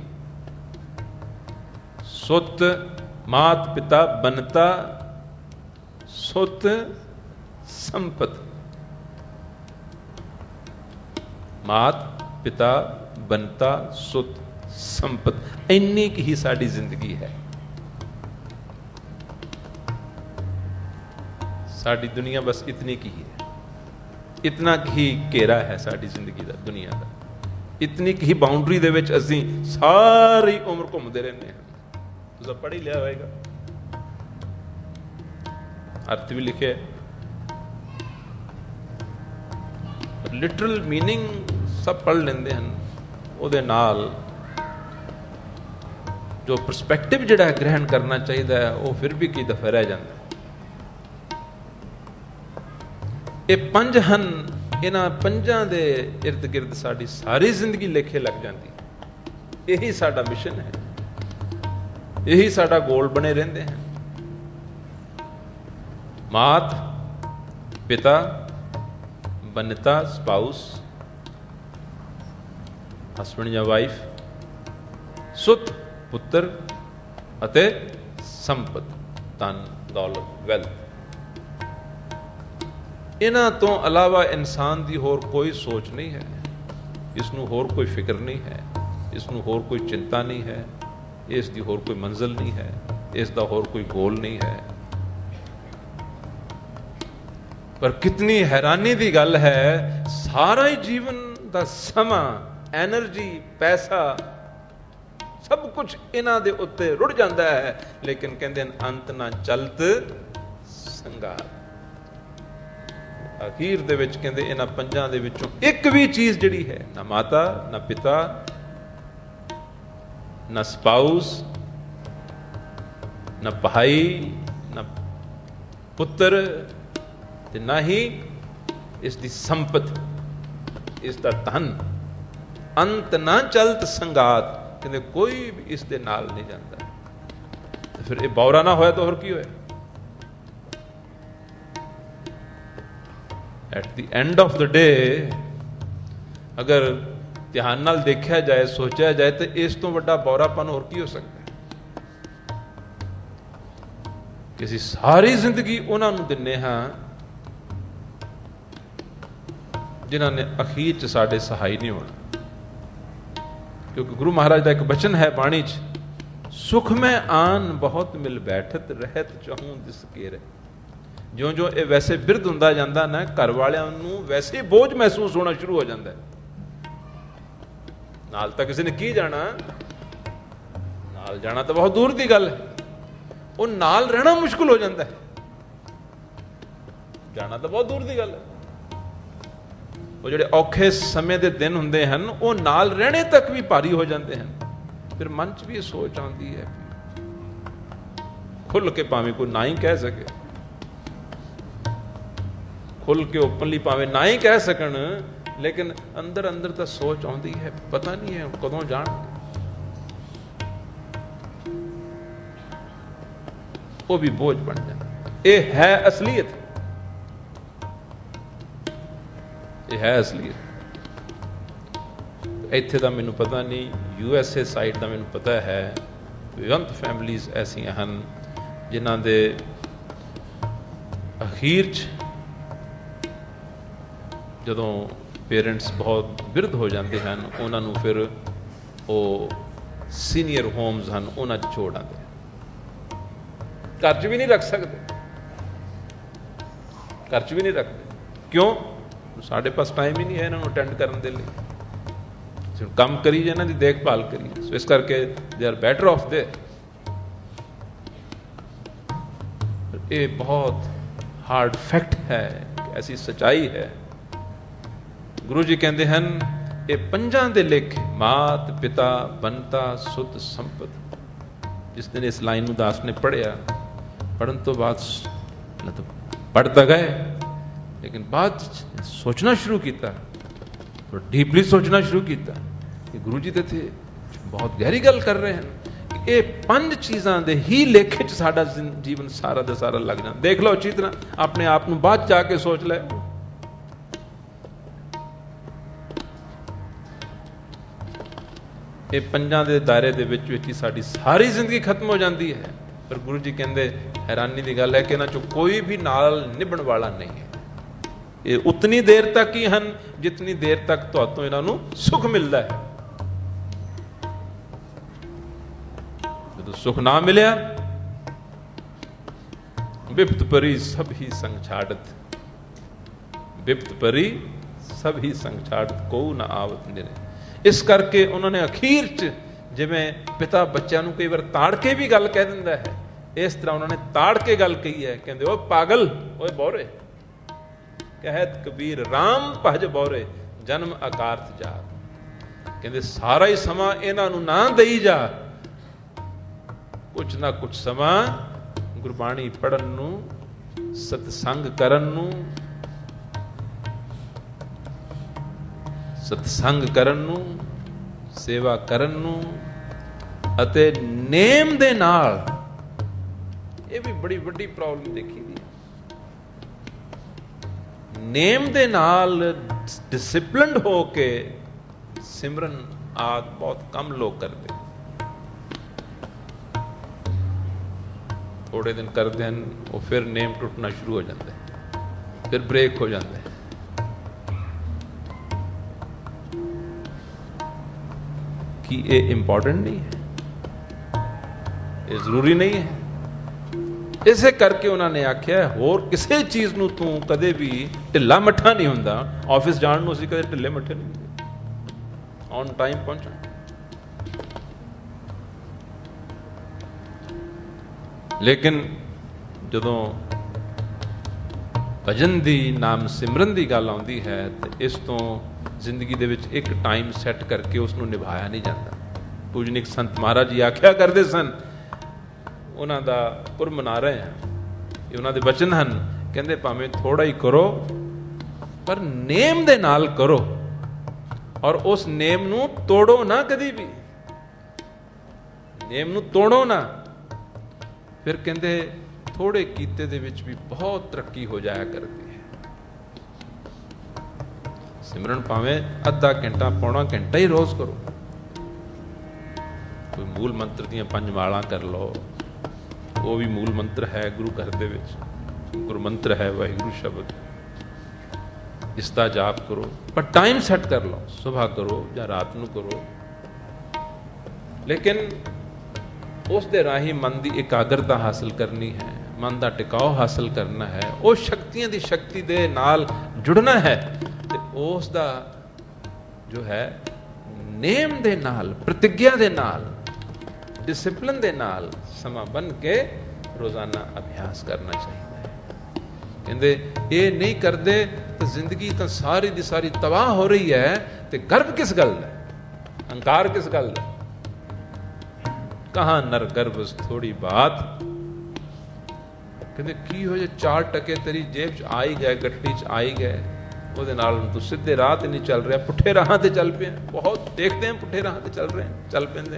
ਸੁੱਤ, ਮਾਤ ਪਿਤਾ ਬਨਤਾ ਸੁੱਤ ਸੰਪਤ। ਮਾਤ ਪਿਤਾ ਬਨਤਾ ਸੁੱਤ ਸੰਪਤ, ਇੰਨੀ ਕੁ ਹੀ ਸਾਡੀ ਜ਼ਿੰਦਗੀ ਹੈ। ਸਾਡੀ ਦੁਨੀਆ ਬਸ ਇਤਨੀ ਕੀ ਹੈ, ਇਤਨਾ ਹੀ ਘੇਰਾ ਹੈ ਸਾਡੀ ਜ਼ਿੰਦਗੀ ਦਾ, ਦੁਨੀਆ ਦਾ। ਇਤਨੀ ਕੀ ਬਾਉਂਡਰੀ ਦੇ ਵਿੱਚ ਅਸੀਂ ਸਾਰੀ ਉਮਰ ਘੁੰਮਦੇ ਰਹਿੰਦੇ ਹਾਂ। ਤੁਸੀਂ ਪੜ੍ਹ ਹੀ ਲਿਆ ਹੋਏਗਾ, ਅਰਥ ਵੀ ਲਿਖਿਆ, ਲਿਟਰਲ ਮੀਨਿੰਗ ਸਭ ਪੜ੍ਹ ਲੈਂਦੇ ਹਨ। ਉਹਦੇ ਨਾਲ ਜੋ ਪਰਸਪੈਕਟਿਵ ਜਿਹੜਾ ਗ੍ਰਹਿਣ ਕਰਨਾ ਚਾਹੀਦਾ ਹੈ, ਉਹ ਫਿਰ ਵੀ ਕੀ ਦਫਾ ਰਹਿ ਜਾਂਦਾ। ਇਹ ਪੰਜ ਹਨ, ਇਹਨਾਂ ਪੰਜਾਂ ਦੇ ਇਰਦ ਗਿਰਦ ਸਾਡੀ ਸਾਰੀ ਜ਼ਿੰਦਗੀ ਲੇਖੇ ਲੱਗ ਜਾਂਦੀ। ਇਹੀ ਸਾਡਾ ਮਿਸ਼ਨ ਹੈ, ਇਹੀ ਸਾਡਾ ਗੋਲ ਬਣੇ ਰਹਿੰਦੇ ਹਨ। ਮਾਤ ਪਿਤਾ ਬਨਤਾ ਸਪਾਊਸ, ਹਸਬੈਂਡ ਜਾਂ ਵਾਈਫ, ਸੁੱਤ ਪੁੱਤਰ ਅਤੇ ਸੰਪਤ ਧਨ ਦੌਲਤ ਵੈਲਥ। ਇਹਨਾਂ ਤੋਂ ਇਲਾਵਾ ਇਨਸਾਨ ਦੀ ਹੋਰ ਕੋਈ ਸੋਚ ਨਹੀਂ ਹੈ, ਇਸ ਨੂੰ ਹੋਰ ਕੋਈ ਫਿਕਰ ਨਹੀਂ ਹੈ, ਇਸ ਨੂੰ ਹੋਰ ਕੋਈ ਚਿੰਤਾ ਨਹੀਂ ਹੈ, ਇਸ ਦੀ ਹੋਰ ਕੋਈ ਮੰਜ਼ਿਲ ਨਹੀਂ ਹੈ, ਇਸ ਦਾ ਹੋਰ ਕੋਈ ਗੋਲ ਨਹੀਂ ਹੈ। ਪਰ ਕਿਤਨੀ ਹੈਰਾਨੀ ਦੀ ਗੱਲ ਹੈ, ਸਾਰਾ ਹੀ ਜੀਵਨ ਦਾ ਸਮਾਂ, ਐਨਰਜੀ, ਪੈਸਾ, ਸਭ ਕੁਝ ਇਹਨਾਂ ਦੇ ਉੱਤੇ ਰੁੜ ਜਾਂਦਾ ਹੈ। ਲੇਕਿਨ ਕਹਿੰਦੇ ਨੇ ਅੰਤ ਨਾ ਚਲਤ ਸੰਗਾਰ। ਅਖੀਰ ਦੇ ਵਿੱਚ ਕਹਿੰਦੇ ਇਹਨਾਂ ਪੰਜਾਂ ਦੇ ਵਿੱਚੋਂ ਇੱਕ ਵੀ ਚੀਜ਼ ਜਿਹੜੀ ਹੈ, ਨਾ ਮਾਤਾ ਨਾ ਪਿਤਾ ਨਾ ਸਪਾਊਸ ਨਾ ਭਾਈ ਨਾ ਪੁੱਤਰ, ਤੇ ਨਾ ਹੀ ਇਸ ਦੀ ਸੰਪਤ, ਇਸ ਦਾ ਧਨ। ਅੰਤ ਨਾ ਚਲਤ ਸੰਗਾਤ, ਕਹਿੰਦੇ ਕੋਈ ਵੀ ਇਸ ਦੇ ਨਾਲ ਨਹੀਂ ਜਾਂਦਾ। ਤੇ ਫਿਰ ਇਹ ਬੌਰਾ ਨਾ ਹੋਇਆ ਤਾਂ ਹੋਰ ਕੀ ਹੋਇਆ? At the end of the day, ਅਗਰ ਧਿਆਨ ਨਾਲ ਦੇਖਿਆ ਜਾਏ, ਸੋਚਿਆ ਜਾਏ, ਤਾਂ ਇਸ ਤੋਂ ਵੱਡਾ ਬੌਰਾਪਨ ਹੋਰ ਕੀ ਹੋ ਸਕਦਾ? ਕਿ ਅਸੀਂ ਸਾਰੀ ਜ਼ਿੰਦਗੀ ਉਹਨਾਂ ਨੂੰ ਦਿੰਨੇ ਹਾਂ ਜਿਨ੍ਹਾਂ ਨੇ ਅਖੀਰ 'ਚ ਸਾਡੇ ਸਹਾਈ ਨਹੀਂ ਹੋਣਾ। ਕਿਉਂਕਿ ਗੁਰੂ ਮਹਾਰਾਜ ਦਾ ਇੱਕ ਬਚਨ ਹੈ ਬਾਣੀ 'ਚ, ਸੁਖ ਮੈਂ ਆਨ ਬਹੁਤ ਮਿਲ ਬੈਠਤ, ਰਹਿਤ ਚਾਹੂੰ ਦਿਸ ਘੇਰੇ। ਜਿਉਂ-ਜਿਉਂ ਇਹ ਵੈਸੇ ਬਿਰਧ ਹੁੰਦਾ ਜਾਂਦਾ ਨਾ, ਘਰ ਵਾਲਿਆਂ ਨੂੰ ਵੈਸੇ ਬੋਝ ਮਹਿਸੂਸ ਹੋਣਾ ਸ਼ੁਰੂ ਹੋ ਜਾਂਦਾ। ਨਾਲ ਤਾਂ ਕਿਸੇ ਨੇ ਕੀ ਜਾਣਾ, ਨਾਲ ਜਾਣਾ ਤਾਂ ਬਹੁਤ ਦੂਰ ਦੀ ਗੱਲ ਹੈ, ਉਹ ਨਾਲ ਰਹਿਣਾ ਮੁਸ਼ਕਿਲ ਹੋ ਜਾਂਦਾ ਹੈ। ਜਾਣਾ ਤਾਂ ਬਹੁਤ ਦੂਰ ਦੀ ਗੱਲ ਹੈ। ਉਹ ਜਿਹੜੇ ਔਖੇ ਸਮੇਂ ਦੇ ਦਿਨ ਹੁੰਦੇ ਹਨ, ਉਹ ਨਾਲ ਰਹਿਣੇ ਤੱਕ ਵੀ ਭਾਰੀ ਹੋ ਜਾਂਦੇ ਹਨ। ਫਿਰ ਮਨ 'ਚ ਵੀ ਇਹ ਸੋਚ ਆਉਂਦੀ ਹੈ, ਖੁੱਲ ਕੇ ਭਾਵੇਂ ਕੋਈ ਨਾ ਹੀ ਕਹਿ ਸਕੇ, ਖੁੱਲ ਕੇ ਓਪਨਲੀ ਭਾਵੇਂ ਨਾ ਹੀ ਕਹਿ ਸਕਣ, ਲੇਕਿਨ ਅੰਦਰ ਅੰਦਰ ਤਾਂ ਸੋਚ ਆਉਂਦੀ ਹੈ, ਪਤਾ ਨਹੀਂ ਹੈ ਕਦੋਂ ਜਾਣਗੇ। ਉਹ ਵੀ ਬੋਝ ਬਣ ਜਾਂਦਾ। ਇਹ ਹੈ ਅਸਲੀਅਤ, ਇਹ ਹੈ ਅਸਲੀਅਤ। ਇੱਥੇ ਦਾ ਮੈਨੂੰ ਪਤਾ ਨਹੀਂ, USA ਸਾਈਡ ਦਾ ਮੈਨੂੰ ਪਤਾ ਹੈ, ਬੇਅੰਤ ਫੈਮਲੀਜ਼ ਐਸੀਆਂ ਹਨ ਜਿਨ੍ਹਾਂ ਦੇ ਅਖੀਰ 'ਚ ਜਦੋਂ ਪੇਰੈਂਟਸ ਬਹੁਤ ਬਿਰਧ ਹੋ ਜਾਂਦੇ ਹਨ, ਉਹਨਾਂ ਨੂੰ ਫਿਰ ਉਹ ਸੀਨੀਅਰ ਹੋਮਸ ਹਨ, ਉਹਨਾਂ 'ਚ ਛੋੜ ਆਉਂਦੇ, ਘਰ 'ਚ ਵੀ ਨਹੀਂ ਰੱਖ ਸਕਦੇ, ਘਰ 'ਚ ਵੀ ਨਹੀਂ ਰੱਖਦੇ। ਕਿਉਂ? ਸਾਡੇ ਪਾਸ ਟਾਈਮ ਹੀ ਨਹੀਂ ਹੈ ਇਹਨਾਂ ਨੂੰ ਅਟੈਂਡ ਕਰਨ ਦੇ ਲਈ, ਕੰਮ ਕਰੀਏ, ਇਹਨਾਂ ਦੀ ਦੇਖਭਾਲ ਕਰੀਏ। ਸੋ ਇਸ ਕਰਕੇ ਦੇ ਆਰ ਬੈਟਰ ਆਫ ਦੇ। ਇਹ ਬਹੁਤ ਹਾਰਡ ਫੈਕਟ ਹੈ, ਐਸੀ ਸੱਚਾਈ ਹੈ। ਗੁਰੂ ਜੀ ਕਹਿੰਦੇ ਹਨ, ਇਹ ਪੰਜਾਂ ਦੇ ਲੇਖੇ ਮਾਤ ਪਿਤਾ ਬੰਤਾ ਸੁਤ ਸੰਪਤ। ਜਿਸ ਦਿਨ ਇਸ ਲਾਈਨ ਨੂੰ ਦਾਸ ਨੇ ਪੜ੍ਹਿਆ, ਪੜ੍ਹਨ ਤੋਂ ਬਾਅਦ ਪੜ੍ਹ ਤਾਂ ਗਏ, ਲੇਕਿਨ ਬਾਅਦ ਸੋਚਣਾ ਸ਼ੁਰੂ ਕੀਤਾ, ਡੀਪਲੀ ਸੋਚਣਾ ਸ਼ੁਰੂ ਕੀਤਾ ਕਿ ਗੁਰੂ ਜੀ ਤੇ ਇੱਥੇ ਬਹੁਤ ਗਹਿਰੀ ਗੱਲ ਕਰ ਰਹੇ ਹਨ। ਇਹ ਪੰਜ ਚੀਜ਼ਾਂ ਦੇ ਹੀ ਲੇਖੇ 'ਚ ਸਾਡਾ ਜੀਵਨ ਸਾਰਾ ਦਾ ਸਾਰਾ ਲੱਗ ਜਾਂਦਾ। ਦੇਖ ਲਓ ਅੱਛੀ ਤਰ੍ਹਾਂ, ਆਪਣੇ ਆਪ ਨੂੰ ਬਾਅਦ ਜਾ ਕੇ ਸੋਚ ਲੈ। ਇਹ ਪੰਜਾਂ ਦੇ ਦਾਇਰੇ ਦੇ ਵਿੱਚ ਹੀ ਸਾਡੀ ਸਾਰੀ ਜ਼ਿੰਦਗੀ ਖਤਮ ਹੋ ਜਾਂਦੀ ਹੈ। ਪਰ ਗੁਰੂ ਜੀ ਕਹਿੰਦੇ ਹੈਰਾਨੀ ਦੀ ਗੱਲ ਹੈ ਕਿ ਇਹਨਾਂ ਚੋਂ ਕੋਈ ਵੀ ਨਾਲ ਨਿਭਣ ਵਾਲਾ ਨਹੀਂ ਹੈ। ਇਹ ਉਤਨੀ ਦੇਰ ਤੱਕ ਹੀ ਹਨ ਜਿਤਨੀ ਦੇਰ ਤੱਕ ਤੁਹਾਤੋਂ ਇਹਨਾਂ ਨੂੰ ਸੁਖ ਮਿਲਦਾ ਹੈ। ਜਦੋਂ ਸੁਖ ਨਾ ਮਿਲਿਆ, ਬਿਪਤ ਪਰੀ ਸਭ ਹੀ ਸੰਗ ਛਾੜਤ, ਬਿਪਤ ਪਰੀ ਸਭ ਹੀ ਸੰਗ ਛਾੜਤ, ਕੋ ਨਾ ਆਵਤ ਨਿਰੇ। ਇਸ ਕਰਕੇ ਉਹਨਾਂ ਨੇ ਅਖੀਰ 'ਚ, ਜਿਵੇਂ ਪਿਤਾ ਬੱਚਿਆਂ ਨੂੰ ਕਈ ਵਾਰ ਤਾੜ ਕੇ ਵੀ ਗੱਲ ਕਹਿ ਦਿੰਦਾ ਹੈ, ਇਸ ਤਰ੍ਹਾਂ ਉਹਨਾਂ ਨੇ ਤਾੜ ਕੇ ਗੱਲ ਕਹੀ ਹੈ। ਕਹਿੰਦੇ ਓਏ ਪਾਗਲ, ਓਏ ਬੌਰੇ, ਕਹਿਤ ਕਬੀਰ ਰਾਮ ਭਜ ਬੌਰੇ, ਜਨਮ ਅਕਾਰਥ ਜਾਤ। ਕਹਿੰਦੇ ਸਾਰਾ ਹੀ ਸਮਾਂ ਇਹਨਾਂ ਨੂੰ ਨਾ ਦੇਈ ਜਾ, ਕੁਛ ਨਾ ਕੁਛ ਸਮਾਂ ਗੁਰਬਾਣੀ ਪੜ੍ਹਨ ਨੂੰ, ਸਤਸੰਗ ਕਰਨ ਨੂੰ, ਸਤਸੰਗ ਕਰਨ ਨੂੰ, ਸੇਵਾ ਕਰਨ ਨੂੰ, ਅਤੇ ਨੇਮ ਦੇ ਨਾਲ। ਇਹ ਵੀ ਬੜੀ ਵੱਡੀ ਪ੍ਰੋਬਲਮ ਦੇਖੀ ਦੀ ਹੈ। ਨੇਮ ਦੇ ਨਾਲ ਡਿਸਿਪਲਿਨਡ ਹੋ ਕੇ ਸਿਮਰਨ ਆਦਿ ਬਹੁਤ ਕਮ ਲੋਕ ਕਰਦੇ। ਥੋੜੇ ਦਿਨ ਕਰਦੇ ਹਨ, ਉਹ ਫਿਰ ਨੇਮ ਟੁੱਟਣਾ ਸ਼ੁਰੂ ਹੋ ਜਾਂਦਾ ਹੈ, ਫਿਰ ਬ੍ਰੇਕ ਹੋ ਜਾਂਦਾ ਹੈ। ਕੀ ਇਹ ਇੰਪੋਰਟੈਂਟ ਨਹੀਂ ਹੈ? ਇਹ ਜ਼ਰੂਰੀ ਨਹੀਂ ਹੈ? ਇਸੇ ਕਰਕੇ ਉਹਨਾਂ ਨੇ ਆਖਿਆ ਹੋਰ ਕਿਸੇ ਚੀਜ਼ ਨੂੰ ਤੂੰ ਕਦੇ ਵੀ ਢਿੱਲਾ ਮੱਠਾ ਨਹੀਂ ਹੁੰਦਾ। ਆਫਿਸ ਜਾਣ ਨੂੰ ਅਸੀਂ ਕਦੇ ਢਿੱਲੇ ਮੱਠੇ ਨਹੀਂ ਹੁੰਦੇ, ਔਨ ਟਾਈਮ ਪਹੁੰਚਣਾ। ਲੇਕਿਨ ਜਦੋਂ ਭਜਨ ਦੀ, ਨਾਮ ਸਿਮਰਨ ਦੀ ਗੱਲ ਆਉਂਦੀ ਹੈ ਤੇ ਇਸ ਤੋਂ ਜ਼ਿੰਦਗੀ ਦੇ ਵਿੱਚ ਇੱਕ ਟਾਈਮ ਸੈੱਟ ਕਰਕੇ ਉਸ ਨੂੰ ਨਿਭਾਇਆ ਨਹੀਂ ਜਾਂਦਾ। ਪੂਜਨੀਕ ਸੰਤ ਮਹਾਰਾਜ ਜੀ ਆਖਿਆ ਕਰਦੇ ਸਨ, ਉਹਨਾਂ ਦਾ ਪੁਰਬ ਮਨਾ ਰਹੇ ਹਾਂ, ਇਹ ਉਹਨਾਂ ਦੇ ਬਚਨ ਹਨ। ਕਹਿੰਦੇ ਭਾਵੇਂ ਥੋੜਾ ਹੀ ਕਰੋ, ਪਰ ਨੇਮ ਦੇ ਨਾਲ ਕਰੋ, ਔਰ ਉਸ ਨੇਮ ਨੂੰ ਤੋੜੋ ਨਾ ਕਦੀ ਵੀ, ਨੇਮ ਨੂੰ ਤੋੜੋ ਨਾ। ਫਿਰ ਕਹਿੰਦੇ ਥੋੜੇ ਕੀਤੇ ਦੇ ਵਿੱਚ ਵੀ ਬਹੁਤ ਤਰੱਕੀ ਹੋ ਜਾਇਆ ਕਰਦੀ ਹੈ। ਸਿਮਰਨ ਭਾਵੇਂ ਅੱਧਾ ਘੰਟਾ, ਪੌਣਾ ਘੰਟਾ ਹੀ ਰੋਜ਼ ਕਰੋ। ਕੋਈ ਮੂਲ ਮੰਤਰ ਦੀਆਂ 5 ਮਾਲਾਂ ਕਰ ਲਓ, ਉਹ ਵੀ ਮੂਲ ਮੰਤਰ ਹੈ ਗੁਰੂ ਘਰ ਦੇ ਵਿੱਚ, ਗੁਰੂ ਮੰਤਰ ਹੈ ਵਾਹਿਗੁਰੂ ਸ਼ਬਦ, ਇਸ ਦਾ ਜਾਪ ਕਰੋ, ਪਰ ਟਾਈਮ ਸੈੱਟ ਕਰ ਲਓ, ਸੁਬਹ ਕਰੋ ਜਾਂ ਰਾਤ ਨੂੰ ਕਰੋ। ਲੇਕਿਨ ਉਸ ਦੇ ਰਾਹੀਂ ਮਨ ਦੀ ਇਕਾਗਰਤਾ ਹਾਸਲ ਕਰਨੀ ਹੈ, ਮਨ ਦਾ ਟਿਕਾਓ ਹਾਸਲ ਕਰਨਾ ਹੈ, ਉਹ ਸ਼ਕਤੀਆਂ ਦੀ ਸ਼ਕਤੀ ਦੇ ਨਾਲ ਜੁੜਨਾ ਹੈ, ਤੇ ਉਸ ਦਾ ਜੋ ਹੈ ਨੇਮ ਦੇ ਨਾਲ, ਪ੍ਰਤਿਗਿਆ ਦੇ ਨਾਲ, ਡਿਸਿਪਲਿਨ ਦੇ ਨਾਲ ਸਮਾਂ ਬਣ ਕੇ ਰੋਜ਼ਾਨਾ ਅਭਿਆਸ ਕਰਨਾ ਚਾਹੀਦਾ ਹੈ। ਕਹਿੰਦੇ ਇਹ ਨਹੀਂ ਕਰਦੇ ਤਾਂ ਜ਼ਿੰਦਗੀ ਤਾਂ ਸਾਰੀ ਦੀ ਸਾਰੀ ਤਬਾਹ ਹੋ ਰਹੀ ਹੈ, ਤੇ ਗਰਭ ਕਿਸ ਗੱਲ ਦਾ, ਹੰਕਾਰ ਕਿਸ ਗੱਲ ਦਾ? ਕਹਾਂ ਨਰ ਗਰਭਸ ਥੋੜੀ ਬਾਤ। ਕਹਿੰਦੇ ਕੀ ਹੋ ਜੇ 4 ਟਕੇ ਤੇਰੀ ਜੇਬ 'ਚ ਆ ਹੀ ਗਏ, ਗੱਠੜੀ 'ਚ ਆ ਹੀ ਗਏ, ਉਹਦੇ ਨਾਲ ਤੂੰ ਸਿੱਧੇ ਰਾਹ ਤੇ ਨਹੀਂ ਚੱਲ ਰਿਹਾ, ਪੁੱਠੇ ਰਾਹਾਂ ਤੇ ਚੱਲ ਪਿਆ। ਬਹੁਤ ਦੇਖਦੇ ਹਾਂ ਪੁੱਠੇ ਰਾਹਾਂ ਤੇ ਚੱਲ ਪੈਂਦੇ।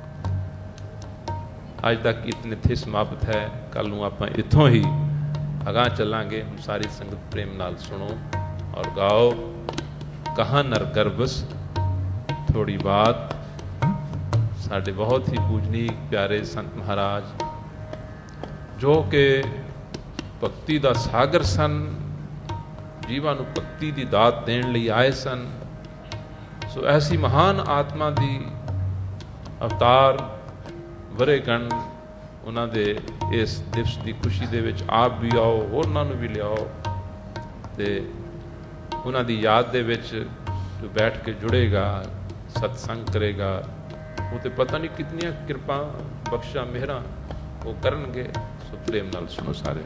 ਅੱਜ ਦਾ ਕੀਰਤਨ ਇੱਥੇ ਸਮਾਪਤ ਹੈ। ਕੱਲ ਨੂੰ ਆਪਾਂ ਇੱਥੋਂ ਹੀ ਅਗਾਂਹ ਚੱਲਾਂਗੇ। ਹੁਣ ਸਾਰੀ ਸੰਗਤ ਪ੍ਰੇਮ ਨਾਲ ਸੁਣੋ ਔਰ ਗਾਓ, ਕਹਾਂ ਨਰ ਗਰਭਸ ਥੋੜੀ ਬਾਤ। ਸਾਡੇ ਬਹੁਤ ਹੀ ਪੂਜਨੀਕ ਪਿਆਰੇ ਸੰਤ ਮਹਾਰਾਜ, ਜੋ ਕਿ ਭਗਤੀ ਦਾ ਸਾਗਰ ਸਨ, ਜੀਵਾਂ ਨੂੰ ਭਗਤੀ ਦੀ ਦਾਤ ਦੇਣ ਲਈ ਆਏ ਸਨ। ਸੋ ਐਸੀ ਮਹਾਨ ਆਤਮਾ ਦੀ ਅਵਤਾਰ ਵਰ੍ਹੇਗੰਢ ਉਹਨਾਂ ਦੇ ਇਸ ਦਿਵਸ ਦੀ ਖੁਸ਼ੀ ਦੇ ਵਿੱਚ ਆਪ ਵੀ ਆਓ, ਹੋਰਨਾਂ ਨੂੰ ਵੀ ਲਿਆਓ, ਤੇ ਉਹਨਾਂ ਦੀ ਯਾਦ ਦੇ ਵਿੱਚ ਜੋ ਬੈਠ ਕੇ ਜੁੜੇਗਾ, ਸਤਸੰਗ ਕਰੇਗਾ, ਉਹ ਤੇ ਪਤਾ ਨਹੀਂ ਕਿਤਨੀਆਂ ਕਿਰਪਾ ਬਖਸ਼ਾਂ ਮਿਹਰਾਂ ਉਹ ਕਰਨਗੇ। ਸੋ ਪ੍ਰੇਮ ਨਾਲ ਸੁਣੋ ਸਾਰੇ।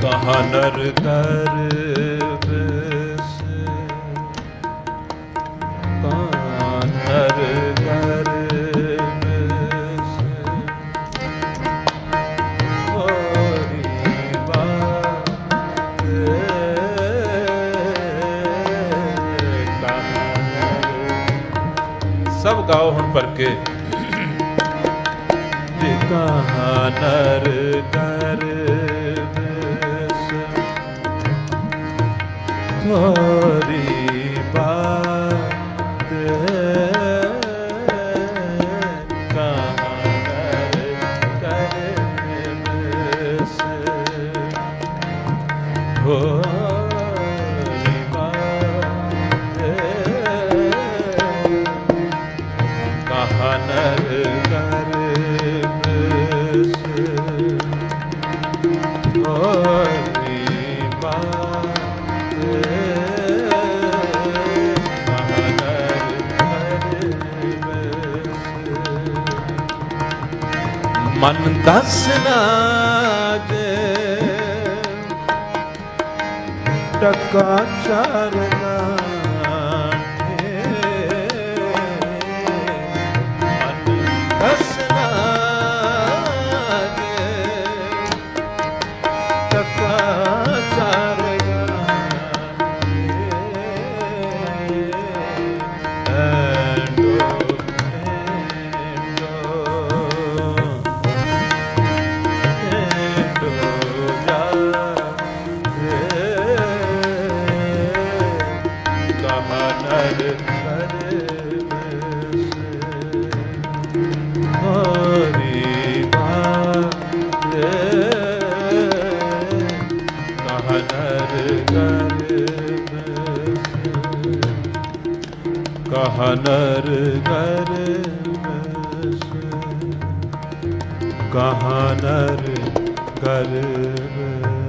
ਕਹਾ ਨਰ ਕਰ ਬਿਸ, ਕਹਾ ਨਰ ਕਰ ਬਿਸ, ਹੋਰੀ ਬਾਤ ਕਹਾ ਨਰ। ਸਭ ਗਾਓ ਹੁਣ ਭਰ ਕੇ। ਜੇ ਕਹਾ ਨਰ ਕਰ ਬਿਸ, ਹੋਰੀ ਬਾਤ ਕਹਾ ਨਰ ਕਰ ਬਿਸ, ਹੋਰੀ ਬਾਤ ਕਹਾ ਨਰ ਕਰ ਬਿਸ, ਹੋਰੀ ਬਾਤ ਕਹਾ ਨਰ ਕਰ ਬਿਸ। ਮਨ ਦੱਸਣਾ ਜੇ ਟਕਾ ਚਾਰਨਾ, ਦੱਸਣਾ ਜੇ ਟਕਾ ਚਾਰਨਾ, ਐਂਡੋ ਜਾ ਕਹਾ ਨਰ ਕਰ ਬਿਸ, ਹੋਰੀ ਬਾਤ ਕਹਾ ਨਰ ਕਰ ਬਿਸ, ਕਹਾ ਨਰ ਕਰ ਬਿਸ, ਕਹਾ ਨਰ ਕਰ ਬਿਸ।